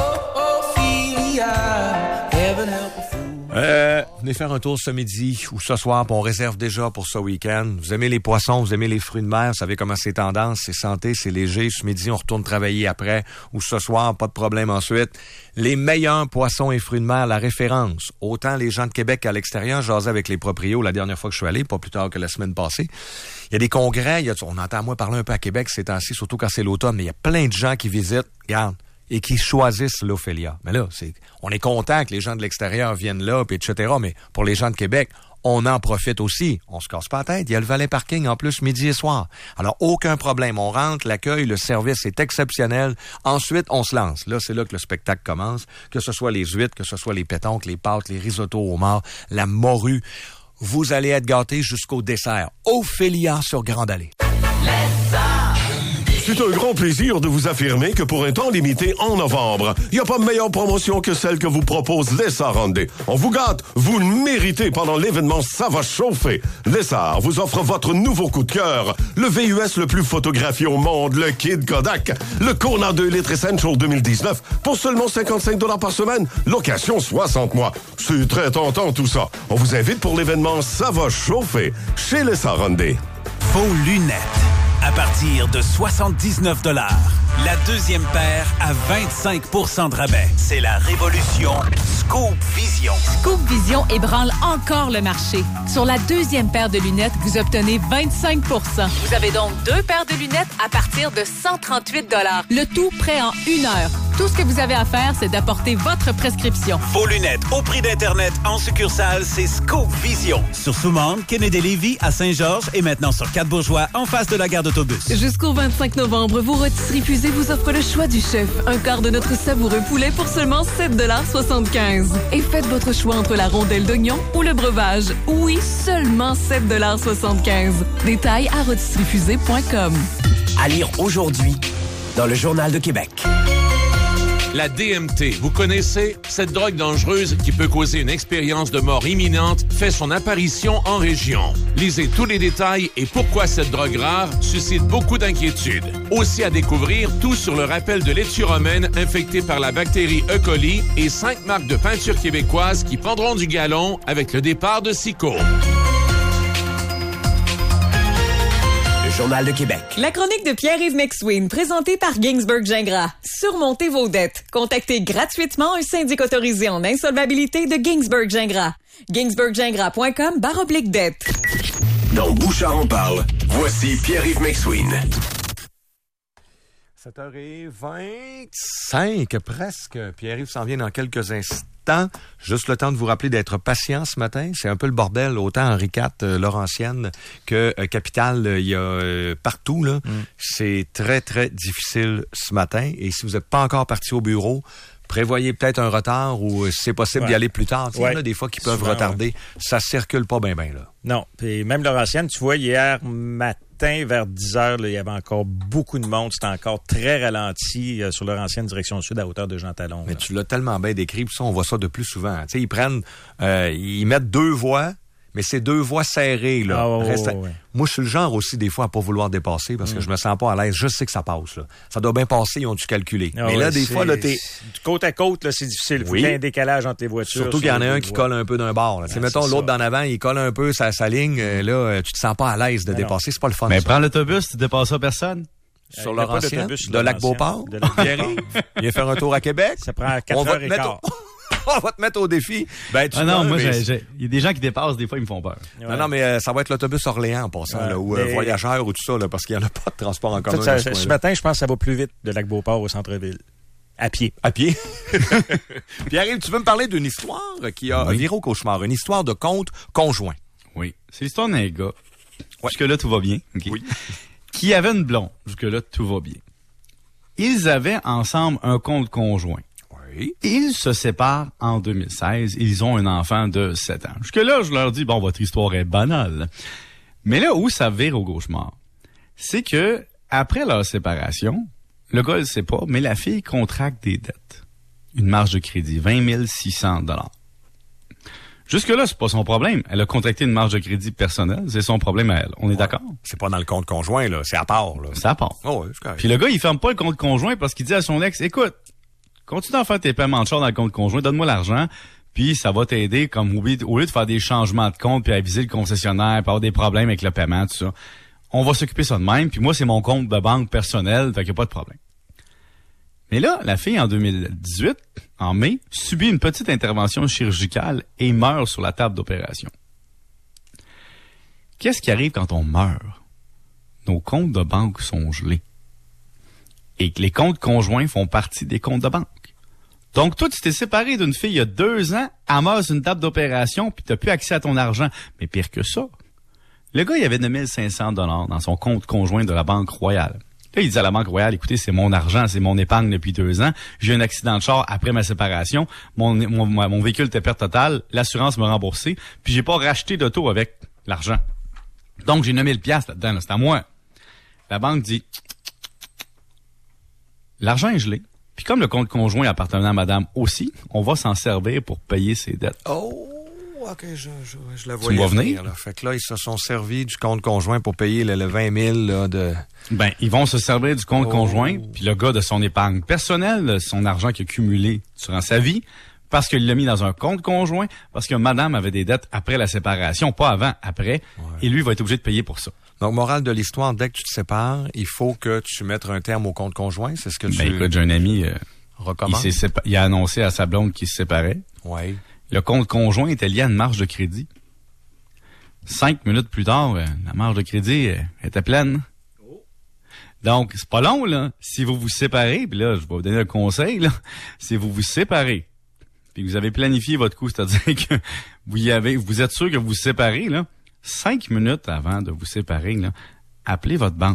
Euh, venez faire un tour ce midi ou ce soir, puis on réserve déjà pour ce week-end. Vous aimez les poissons, vous aimez les fruits de mer, vous savez comment c'est tendance, c'est santé, c'est léger. Ce midi, on retourne travailler après ou ce soir, pas de problème ensuite. Les meilleurs poissons et fruits de mer, la référence. Autant les gens de Québec qu'à l'extérieur, j'asais avec les proprios la dernière fois que je suis allé, pas plus tard que la semaine passée. Il y a des congrès, il y a, on entend moi parler un peu à Québec ces temps-ci, surtout quand c'est l'automne, mais il y a plein de gens qui visitent. Regarde. Et qui choisissent l'Ophélia. Mais là, c'est, on est content que les gens de l'extérieur viennent là, puis et cetera. Mais pour les gens de Québec, on en profite aussi. On se casse pas la tête. Il y a le valet parking en plus midi et soir. Alors, aucun problème. On rentre, l'accueil, le service est exceptionnel. Ensuite, on se lance. Là, c'est là que le spectacle commence. Que ce soit les huîtres, que ce soit les pétoncles, les pâtes, les risottos au homard, la morue. Vous allez être gâtés jusqu'au dessert. Ophélia sur Grande Allée. Let's C'est un grand plaisir de vous affirmer que pour un temps limité en novembre, il n'y a pas meilleure promotion que celle que vous propose Lessard Hyundai. On vous gâte, vous le méritez pendant l'événement Ça va chauffer. Lessard vous offre votre nouveau coup de cœur, le V U S le plus photographié au monde, le Kid Kodak, le Kona deux litres Essential deux mille dix-neuf, pour seulement cinquante-cinq dollars par semaine, location soixante mois. C'est très tentant tout ça. On vous invite pour l'événement Ça va chauffer chez Lessard Hyundai. Vos lunettes. À partir de soixante-dix-neuf dollars. La deuxième paire à vingt-cinq pour cent de rabais. C'est la révolution Scoop Vision. Scoop Vision ébranle encore le marché. Sur la deuxième paire de lunettes, vous obtenez vingt-cinq pour cent. Vous avez donc deux paires de lunettes à partir de cent trente-huit dollars. Le tout prêt en une heure. Tout ce que vous avez à faire, c'est d'apporter votre prescription. Vos lunettes au prix d'Internet en succursale, c'est Scoop Vision. Sur Soumande, Kennedy-Lévis, à Saint-Georges et maintenant sur Quatre-Bourgeois, en face de la gare d'autobus. Jusqu'au vingt-cinq novembre, vos rôtisseries fusées vous offrent le choix du chef. Un quart de notre savoureux poulet pour seulement sept dollars soixante-quinze. Et faites votre choix entre la rondelle d'oignon ou le breuvage. Oui, seulement sept dollars soixante-quinze. Détails à rôtisseriefusée point com. À lire aujourd'hui dans le Journal de Québec. La D M T, vous connaissez? Cette drogue dangereuse qui peut causer une expérience de mort imminente fait son apparition en région. Lisez tous les détails et pourquoi cette drogue rare suscite beaucoup d'inquiétudes. Aussi à découvrir tout sur le rappel de laitue romaine infectée par la bactérie E. coli et cinq marques de peinture québécoises qui prendront du galon avec le départ de Sico. Journal de Québec. La chronique de Pierre-Yves McSween, présentée par Ginsberg Gingras. Surmontez vos dettes. Contactez gratuitement un syndic autorisé en insolvabilité de Ginsberg Gingras. ginsberg gingras point com barre oblique dette. Dans Bouchard en parle, voici Pierre-Yves McSween. sept heures vingt-cinq presque. Pierre-Yves s'en vient dans quelques instants. Juste le temps de vous rappeler d'être patient ce matin. C'est un peu le bordel, autant Henri quatre, euh, Laurentienne, que euh, Capitale, il y a euh, partout. Là. Mm. C'est très, très difficile ce matin. Et si vous n'êtes pas encore parti au bureau, prévoyez peut-être un retard ou si c'est possible ouais. d'y aller plus tard. Il ouais. y en a des fois qui peuvent Souvent, retarder. Ouais. Ça circule pas bien, bien. Là. Non. Puis même Laurentienne, tu vois, hier matin, vers dix heures, là, il y avait encore beaucoup de monde. C'était encore très ralenti euh, sur Laurentienne, direction sud, à hauteur de Jean Talon. Mais là. Tu l'as tellement bien décrit, puis ça, on voit ça de plus souvent. Tu sais, ils prennent, euh, ils mettent deux voies, mais c'est deux voies serrées. Là. Ah, oh, Reste... oh, ouais. Moi, je suis le genre aussi, des fois, à pas vouloir dépasser parce mm. que je me sens pas à l'aise. Je sais que ça passe. Là. Ça doit bien passer, ils ont dû calculer. Ah, mais là, ouais, des fois, là, t'es... Côte à côte, là, c'est difficile. Il faut oui. qu'il y ait un décalage entre les voitures. Surtout qu'il y en a un qui voies. colle un peu d'un bord. Tu sais, mettons, l'autre d'en avant, il colle un peu sa, sa ligne. Mm. Là, tu te sens pas à l'aise de mais dépasser. Non. C'est pas le fun. Mais ça. prends l'autobus, tu dépasses personne. Sur Laurentienne, de Lac-Beauport. De Lac-Beauport. Viens faire un tour à Québec. Ça prend quatre heures et quart. On va te mettre au défi. Ben, tu ah non, moi, j'ai, j'ai, il y a des gens qui dépassent, des fois, ils me font peur. Ouais. Non, non, mais euh, ça va être l'autobus Orléans en passant, ouais, là, ou mais... euh, Voyageurs ou tout ça, là, parce qu'il n'y en a pas de transport en commun. Ça, ce, ce matin, je pense que ça va plus vite de Lac-Beauport au centre-ville. À pied. À pied. Pierre-Yves, tu veux me parler d'une histoire qui a oui. viré au cauchemar, une histoire de conte conjoint. Oui. C'est l'histoire d'un gars. Ouais. Jusque-là, tout va bien. Okay. Oui. Qui avait une blonde. Jusque-là, tout va bien. Ils avaient ensemble un compte conjoint. Oui. Ils se séparent en deux mille seize. Ils ont un enfant de sept ans. Jusque-là, je leur dis, bon, votre histoire est banale. Mais là où ça vire au cauchemar, c'est que après leur séparation, le gars ne le sait pas, mais la fille contracte des dettes. Une marge de crédit, vingt mille six cents dollars. Jusque-là, c'est pas son problème. Elle a contracté une marge de crédit personnelle. C'est son problème à elle. On est ouais. d'accord? C'est pas dans le compte conjoint, là. C'est à part, là. C'est à part. Oh, ouais, c'est Puis le gars, il ferme pas le compte conjoint parce qu'il dit à son ex, écoute, continue à faire tes paiements de char dans le compte conjoint, donne-moi l'argent, puis ça va t'aider, comme au lieu de faire des changements de compte, puis aviser le concessionnaire, puis avoir des problèmes avec le paiement, tout ça. On va s'occuper ça de même, puis moi, c'est mon compte de banque personnel, fait qu'il n'y a pas de problème. Mais là, la fille, en deux mille dix-huit, en mai, subit une petite intervention chirurgicale et meurt sur la table d'opération. Qu'est-ce qui arrive quand on meurt? Nos comptes de banque sont gelés. Et que les comptes conjoints font partie des comptes de banque. Donc, toi, tu t'es séparé d'une fille il y a deux ans, elle meurt sur une table d'opération, puis tu n'as plus accès à ton argent. Mais pire que ça, le gars, il avait neuf mille cinq cents dollars dans son compte conjoint de la Banque Royale. Là, il dit à la Banque Royale, écoutez, c'est mon argent, c'est mon épargne depuis deux ans. J'ai eu un accident de char après ma séparation. Mon, mon, mon véhicule était perte totale. L'assurance m'a remboursé. Puis j'ai pas racheté d'auto avec l'argent. Donc, j'ai neuf mille dollars là-dedans. Là, c'est à moi. La banque dit, l'argent est gelé. Puis comme le compte conjoint appartenant à madame aussi, on va s'en servir pour payer ses dettes. Oh, OK, je, je, je la Tu voyais me vois venir. venir? Là. Fait que là, ils se sont servis du compte conjoint pour payer le, le vingt mille là, de... Ben, ils vont se servir du compte Oh. conjoint, puis le gars de son épargne personnelle, son argent qu'il a cumulé durant sa vie, parce qu'il l'a mis dans un compte conjoint, parce que madame avait des dettes après la séparation, pas avant, après, et lui va être obligé de payer pour ça. Donc, morale de l'histoire, dès que tu te sépares, il faut que tu mettes un terme au compte conjoint. C'est ce que tu Ben écoute, j'ai un ami, euh, il, recommandes? s'est sépa- il a annoncé à sa blonde qu'il se séparait. Oui. Le compte conjoint était lié à une marge de crédit. Cinq minutes plus tard, euh, la marge de crédit euh, était pleine. Donc, c'est pas long, là. Si vous vous séparez, puis là, je vais vous donner un conseil, là. Si vous vous séparez, puis que vous avez planifié votre coup, c'est-à-dire que vous y avez, vous êtes sûr que vous vous séparez, là, cinq minutes avant de vous séparer, là, appelez votre banque.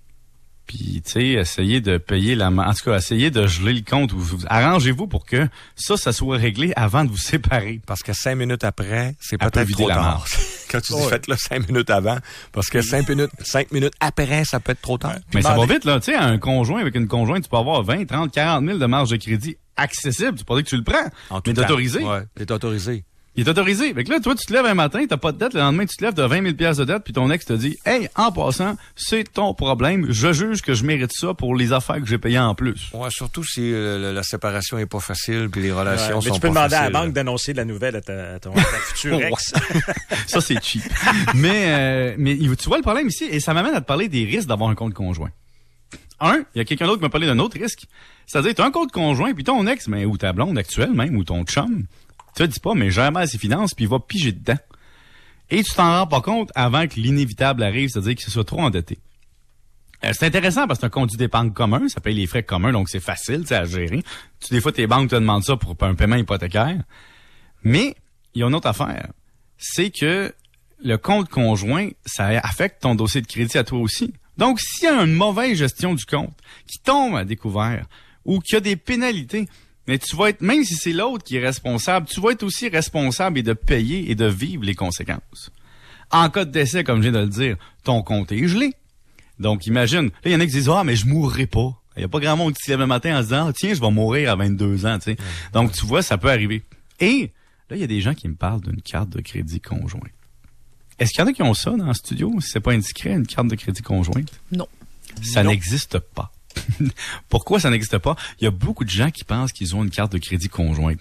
Puis, tu sais, essayez de payer la... En tout cas, essayez de geler le compte. Ou, vous- arrangez-vous pour que ça, ça soit réglé avant de vous séparer. Parce que cinq minutes après, c'est Elle peut peut-être vider trop la tard. marge. Quand tu dis Ouais. faites-le cinq minutes avant, parce que cinq minutes, cinq minutes après, ça peut être trop tard. Mais ça va vite, là. Tu sais, un conjoint avec une conjointe, tu peux avoir vingt, trente, quarante mille de marge de crédit accessible. Tu peux pas dire que tu le prends. En tout Mais temps. d'autoriser. Ouais, t'es autorisé. Il est autorisé. Fait que là, toi, tu te lèves un matin, t'as pas de dette, le lendemain, tu te lèves, t'as vingt mille piastres de dette, puis ton ex te dit, hey, en passant, c'est ton problème, je juge que je mérite ça pour les affaires que j'ai payées en plus. Ouais, surtout si euh, la, la séparation est pas facile, puis les relations Ouais, mais sont tu peux pas demander à la faciles. banque d'annoncer la nouvelle à, ta, à ton à ta future ex. Ça, c'est cheap. mais, euh, mais tu vois le problème ici, et ça m'amène à te parler des risques d'avoir un compte conjoint. Un, il y a quelqu'un d'autre qui m'a parlé d'un autre risque. C'est-à-dire, tu as un compte conjoint, puis ton ex, mais, ou ta blonde actuelle même, ou ton chum, tu te dis pas, mais gère mal ses finances, puis il va piger dedans. Et tu t'en rends pas compte avant que l'inévitable arrive, c'est-à-dire qu'il se soit trop endetté. Euh, c'est intéressant parce que c'est un compte d'épargne commun, ça paye les frais communs, donc c'est facile, tu sais, à gérer. Tu, des fois, tes banques te demandent ça pour un paiement hypothécaire. Mais, il y a une autre affaire. C'est que le compte conjoint, ça affecte ton dossier de crédit à toi aussi. Donc, s'il y a une mauvaise gestion du compte, qui tombe à découvert, ou qu'il y a des pénalités, mais tu vas être, même si c'est l'autre qui est responsable, tu vas être aussi responsable et de payer et de vivre les conséquences. En cas de décès, comme je viens de le dire, ton compte est gelé. Donc, imagine, là, il y en a qui disent, ah, mais je mourrai pas. Il y a pas grand monde qui se lève le matin en se disant, ah, tiens, je vais mourir à vingt-deux ans, tu sais. Donc, tu vois, ça peut arriver. Et, là, il y a des gens qui me parlent d'une carte de crédit conjointe. Est-ce qu'il y en a qui ont ça dans le studio? Si c'est pas indiscret, une carte de crédit conjointe? Non. Ça Non. n'existe pas. Pourquoi ça n'existe pas? Il y a beaucoup de gens qui pensent qu'ils ont une carte de crédit conjointe.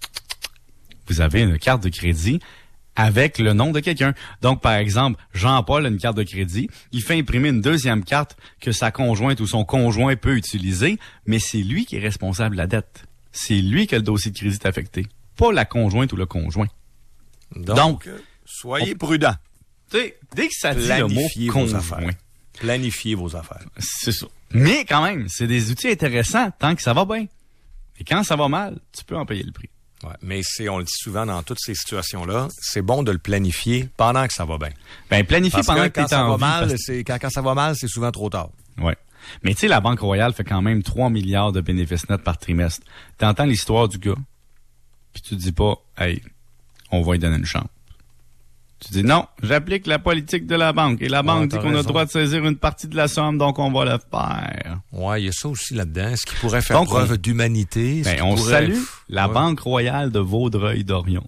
Vous avez une carte de crédit avec le nom de quelqu'un. Donc, par exemple, Jean-Paul a une carte de crédit. Il fait imprimer une deuxième carte que sa conjointe ou son conjoint peut utiliser, mais c'est lui qui est responsable de la dette. C'est lui qui a le dossier de crédit affecté, pas la conjointe ou le conjoint. Donc, Donc soyez on- prudents. Tu sais, dès que ça dit le mot Planifiez vos conjoint, affaires. Planifiez vos affaires. c'est ça. Mais quand même, c'est des outils intéressants tant que ça va bien. Et quand ça va mal, tu peux en payer le prix. Ouais, mais c'est, on le dit souvent dans toutes ces situations-là, c'est bon de le planifier pendant que ça va bien. Ben, planifier Parce pendant que que, quand t'es ça en va vie, mal, parce- c'est, quand, quand ça va mal, c'est souvent trop tard. Ouais. Mais tu sais, la Banque Royale fait quand même trois milliards de bénéfices nets par trimestre. T'entends l'histoire du gars, puis tu te dis pas, hey, on va lui donner une chance. Tu dis non, j'applique la politique de la banque. Et la banque Ouais, dit t'as qu'on a le raison. droit de saisir une partie de la somme, donc on va le faire. Ouais, il y a ça aussi là-dedans. Est-ce qu'il pourrait faire Donc, preuve on- d'humanité? Est-ce Ben, qu'il on pourrait- salue Pff, la ouais. Banque Royale de Vaudreuil-Dorion.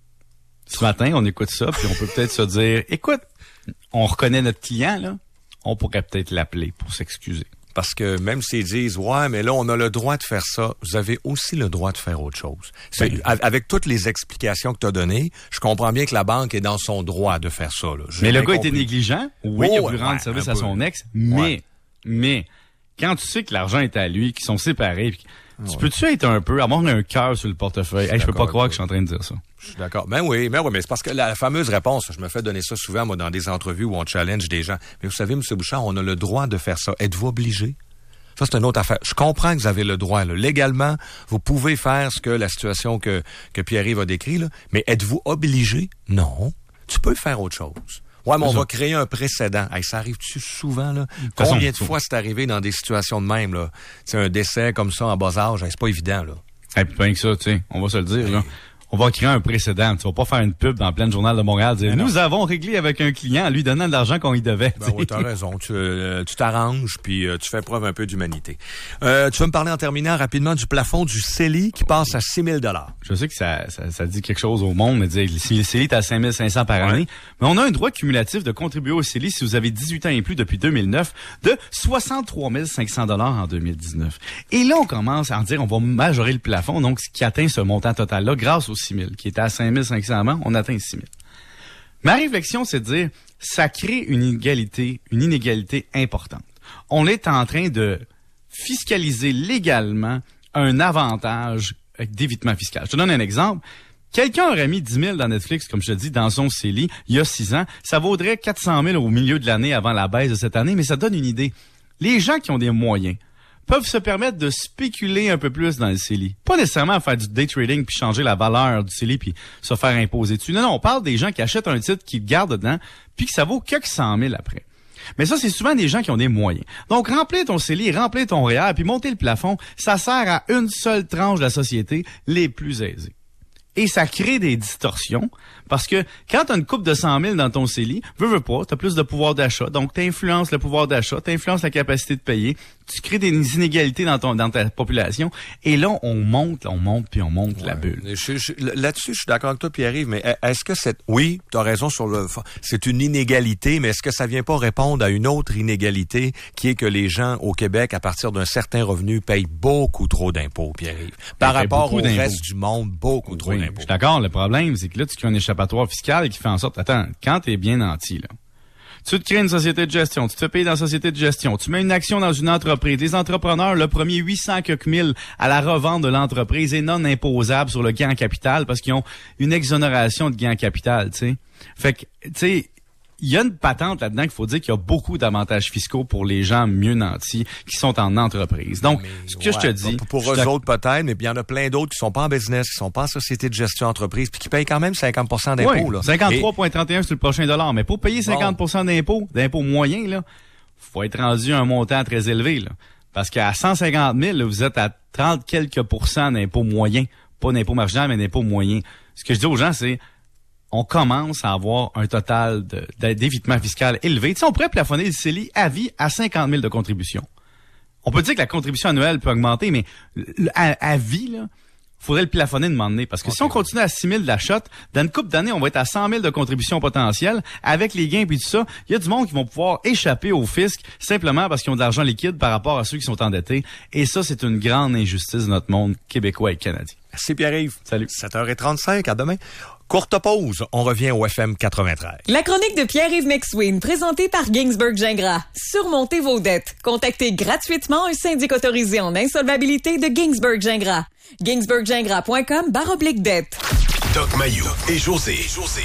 Ce matin, on écoute ça, puis on peut peut-être se dire, écoute, on reconnaît notre client, là, on pourrait peut-être l'appeler pour s'excuser. Parce que même s'ils disent, ouais, mais là, on a le droit de faire ça, vous avez aussi le droit de faire autre chose. C'est- Ben, a- avec toutes les explications que tu as données, je comprends bien que la banque est dans son droit de faire ça. Là. J'ai Mais le bien gars était compris. négligent. Oui, Oh, il a voulu ouais, rendre service un à peu. son ex. Mais, Ouais. mais, quand tu sais que l'argent est à lui, qu'ils sont séparés, puis tu Ouais. peux-tu être un peu, avoir un cœur sur le portefeuille? Hey, je peux d'accord pas croire avec que je suis en train de dire ça. Je suis d'accord. Ben oui, mais oui, mais c'est parce que la fameuse réponse, je me fais donner ça souvent, moi, dans des entrevues où on challenge des gens. Mais vous savez, M. Bouchard, on a le droit de faire ça. Êtes-vous obligé? Ça, c'est une autre affaire. Je comprends que vous avez le droit. Là. Légalement, vous pouvez faire ce que la situation que, que Pierre-Yves a décrit, là. Mais êtes-vous obligé? Non. Tu peux faire autre chose. Ouais, mais on C'est va ça. créer un précédent. Hey, ça arrive-tu souvent, là? façon, Combien de ça. fois c'est arrivé dans des situations de même, là? C'est un décès comme ça en bas âge, hey, c'est pas évident, là. Et puis, bien que ça, tu sais, on va se le dire, là. on va créer un précédent. Tu vas pas faire une pub dans plein journal de Montréal dire, nous avons réglé avec un client en lui donnant de l'argent qu'on y devait. Ben oui, t'as raison. Tu, euh, tu t'arranges, puis euh, tu fais preuve un peu d'humanité. Euh, tu vas me parler en terminant rapidement du plafond du C E L I qui passe à six mille dollars. Je sais que ça, ça, ça dit quelque chose au monde, mais dire, si le C E L I est à cinq mille cinq cents par ouais. année, mais on a un droit cumulatif de contribuer au C E L I si vous avez dix-huit ans et plus depuis deux mille neuf de soixante-trois mille cinq cents dollars en deux mille dix-neuf. Et là, on commence à en dire, on va majorer le plafond, donc ce qui atteint ce montant total-là grâce au six mille, qui était à cinq mille cinq cents avant, on atteint six mille. Ma réflexion, c'est de dire, ça crée une inégalité, une inégalité importante. On est en train de fiscaliser légalement un avantage d'évitement fiscal. Je te donne un exemple. Quelqu'un aurait mis dix mille dans Netflix, comme je te dis, dans son C E L I, il y a six ans. Ça vaudrait quatre cent mille au milieu de l'année avant la baisse de cette année, mais ça donne une idée. Les gens qui ont des moyens peuvent se permettre de spéculer un peu plus dans le C E L I. Pas nécessairement faire du day trading puis changer la valeur du C E L I puis se faire imposer dessus. Non, non, on parle des gens qui achètent un titre, qui le gardent dedans, puis que ça vaut quelques cent mille après. Mais ça, c'est souvent des gens qui ont des moyens. Donc, remplir ton C E L I, remplir ton R E E R, puis monter le plafond, ça sert à une seule tranche de la société, les plus aisés. Et ça crée des distorsions parce que quand tu as une coupe de cent mille dans ton C E L I, veux, veux pas, tu as plus de pouvoir d'achat. Donc, tu influences le pouvoir d'achat, tu influences la capacité de payer, tu crées des inégalités dans ton dans ta population. Et là, on monte, on monte, puis on monte ouais. la bulle. Je, je, là-dessus, je suis d'accord avec toi, Pierre-Yves, mais est-ce que c'est... Oui, tu as raison sur le... C'est une inégalité, mais est-ce que ça vient pas répondre à une autre inégalité qui est que les gens au Québec, à partir d'un certain revenu, payent beaucoup trop d'impôts, Pierre-Yves? Par rapport au reste du monde, beaucoup trop oui, d'impôts. Je suis d'accord. Le problème, c'est que là, tu crées un échappatoire fiscal qui fait en sorte... Attends, quand t'es bien nanti, là, tu te crées une société de gestion, tu te fais payer dans la société de gestion, tu mets une action dans une entreprise. Les entrepreneurs, le premier huit cents quelques mille à la revente de l'entreprise est non imposable sur le gain en capital parce qu'ils ont une exonération de gain en capital, tu sais. Fait que, tu sais, il y a une patente là-dedans qu'il faut dire qu'il y a beaucoup d'avantages fiscaux pour les gens mieux nantis qui sont en entreprise. Donc, mais ce que ouais, je te dis... Pour, pour eux autres, peut-être, mais il y en a plein d'autres qui sont pas en business, qui sont pas en société de gestion entreprise, puis qui payent quand même cinquante pour cent d'impôts. Oui, là. cinquante-trois virgule trente et un sur le prochain dollar. Mais pour payer cinquante pour cent bon. d'impôts, d'impôts moyens, là, faut être rendu à un montant très élevé. Là. Parce qu'à cent cinquante mille, là, vous êtes à trente quelques pourcents d'impôts moyens. Pas d'impôts marginal, mais d'impôts moyens. Ce que je dis aux gens, c'est... on commence à avoir un total de, d'évitement fiscal élevé. Tu sais, on pourrait plafonner le C E L I à vie à cinquante mille de contribution. On peut dire que la contribution annuelle peut augmenter, mais à, à vie, là, faudrait le plafonner de moment donné. Parce que okay. si on continue à six mille d'achat, dans une couple d'années, on va être à cent mille de contribution potentielle. Avec les gains et tout ça, il y a du monde qui vont pouvoir échapper au fisc simplement parce qu'ils ont de l'argent liquide par rapport à ceux qui sont endettés. Et ça, c'est une grande injustice de notre monde québécois et canadien. Merci Pierre-Yves. Salut. sept heures trente-cinq, à demain. Courte pause, on revient au F M quatre-vingt-treize. La chronique de Pierre-Yves McSween, présentée par Ginsberg Gingras. Surmontez vos dettes. Contactez gratuitement un syndic autorisé en insolvabilité de Ginsberg Gingras. ginsberg gingras point com barre oblique dette. Doc Mayou et José. José.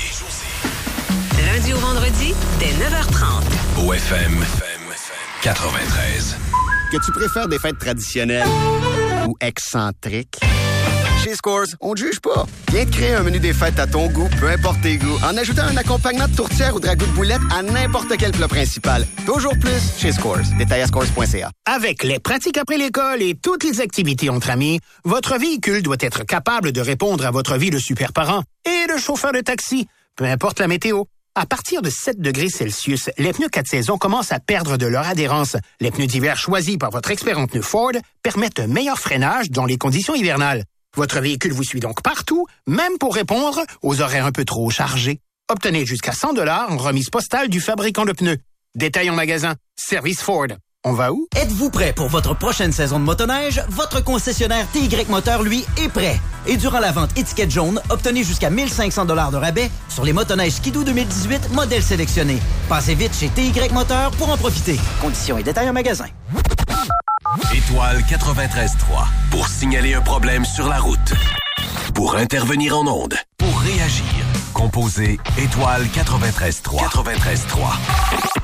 José. Lundi au vendredi, dès neuf heures trente. Au F M quatre-vingt-treize. Que tu préfères des fêtes traditionnelles ou excentriques? Chez Scores, on ne juge pas. Viens te créer un menu des fêtes à ton goût, peu importe tes goûts, en ajoutant un accompagnement de tourtière ou de ragoût de boulette à n'importe quel plat principal. Toujours plus chez Scores. Détail à scores point c a. Avec les pratiques après l'école et toutes les activités entre amis, votre véhicule doit être capable de répondre à votre vie de super parent et de chauffeur de taxi, peu importe la météo. À partir de sept degrés Celsius, les pneus quatre saisons commencent à perdre de leur adhérence. Les pneus d'hiver choisis par votre expert en pneus Ford permettent un meilleur freinage dans les conditions hivernales. Votre véhicule vous suit donc partout, même pour répondre aux horaires un peu trop chargés. Obtenez jusqu'à cent dollars en remise postale du fabricant de pneus. Détail en magasin. Service Ford. On va où? Êtes-vous prêt pour votre prochaine saison de motoneige? Votre concessionnaire T Y Moteur, lui, est prêt. Et durant la vente étiquette jaune, obtenez jusqu'à mille cinq cents dollars de rabais sur les motoneiges Skidoo deux mille dix-huit, modèles sélectionnés. Passez vite chez T Y Moteur pour en profiter. Conditions et détails en magasin. Étoile quatre-vingt-treize trois. Pour signaler un problème sur la route. Pour intervenir en ondes. Pour réagir. Composez Étoile quatre-vingt-treize trois. quatre-vingt-treize trois.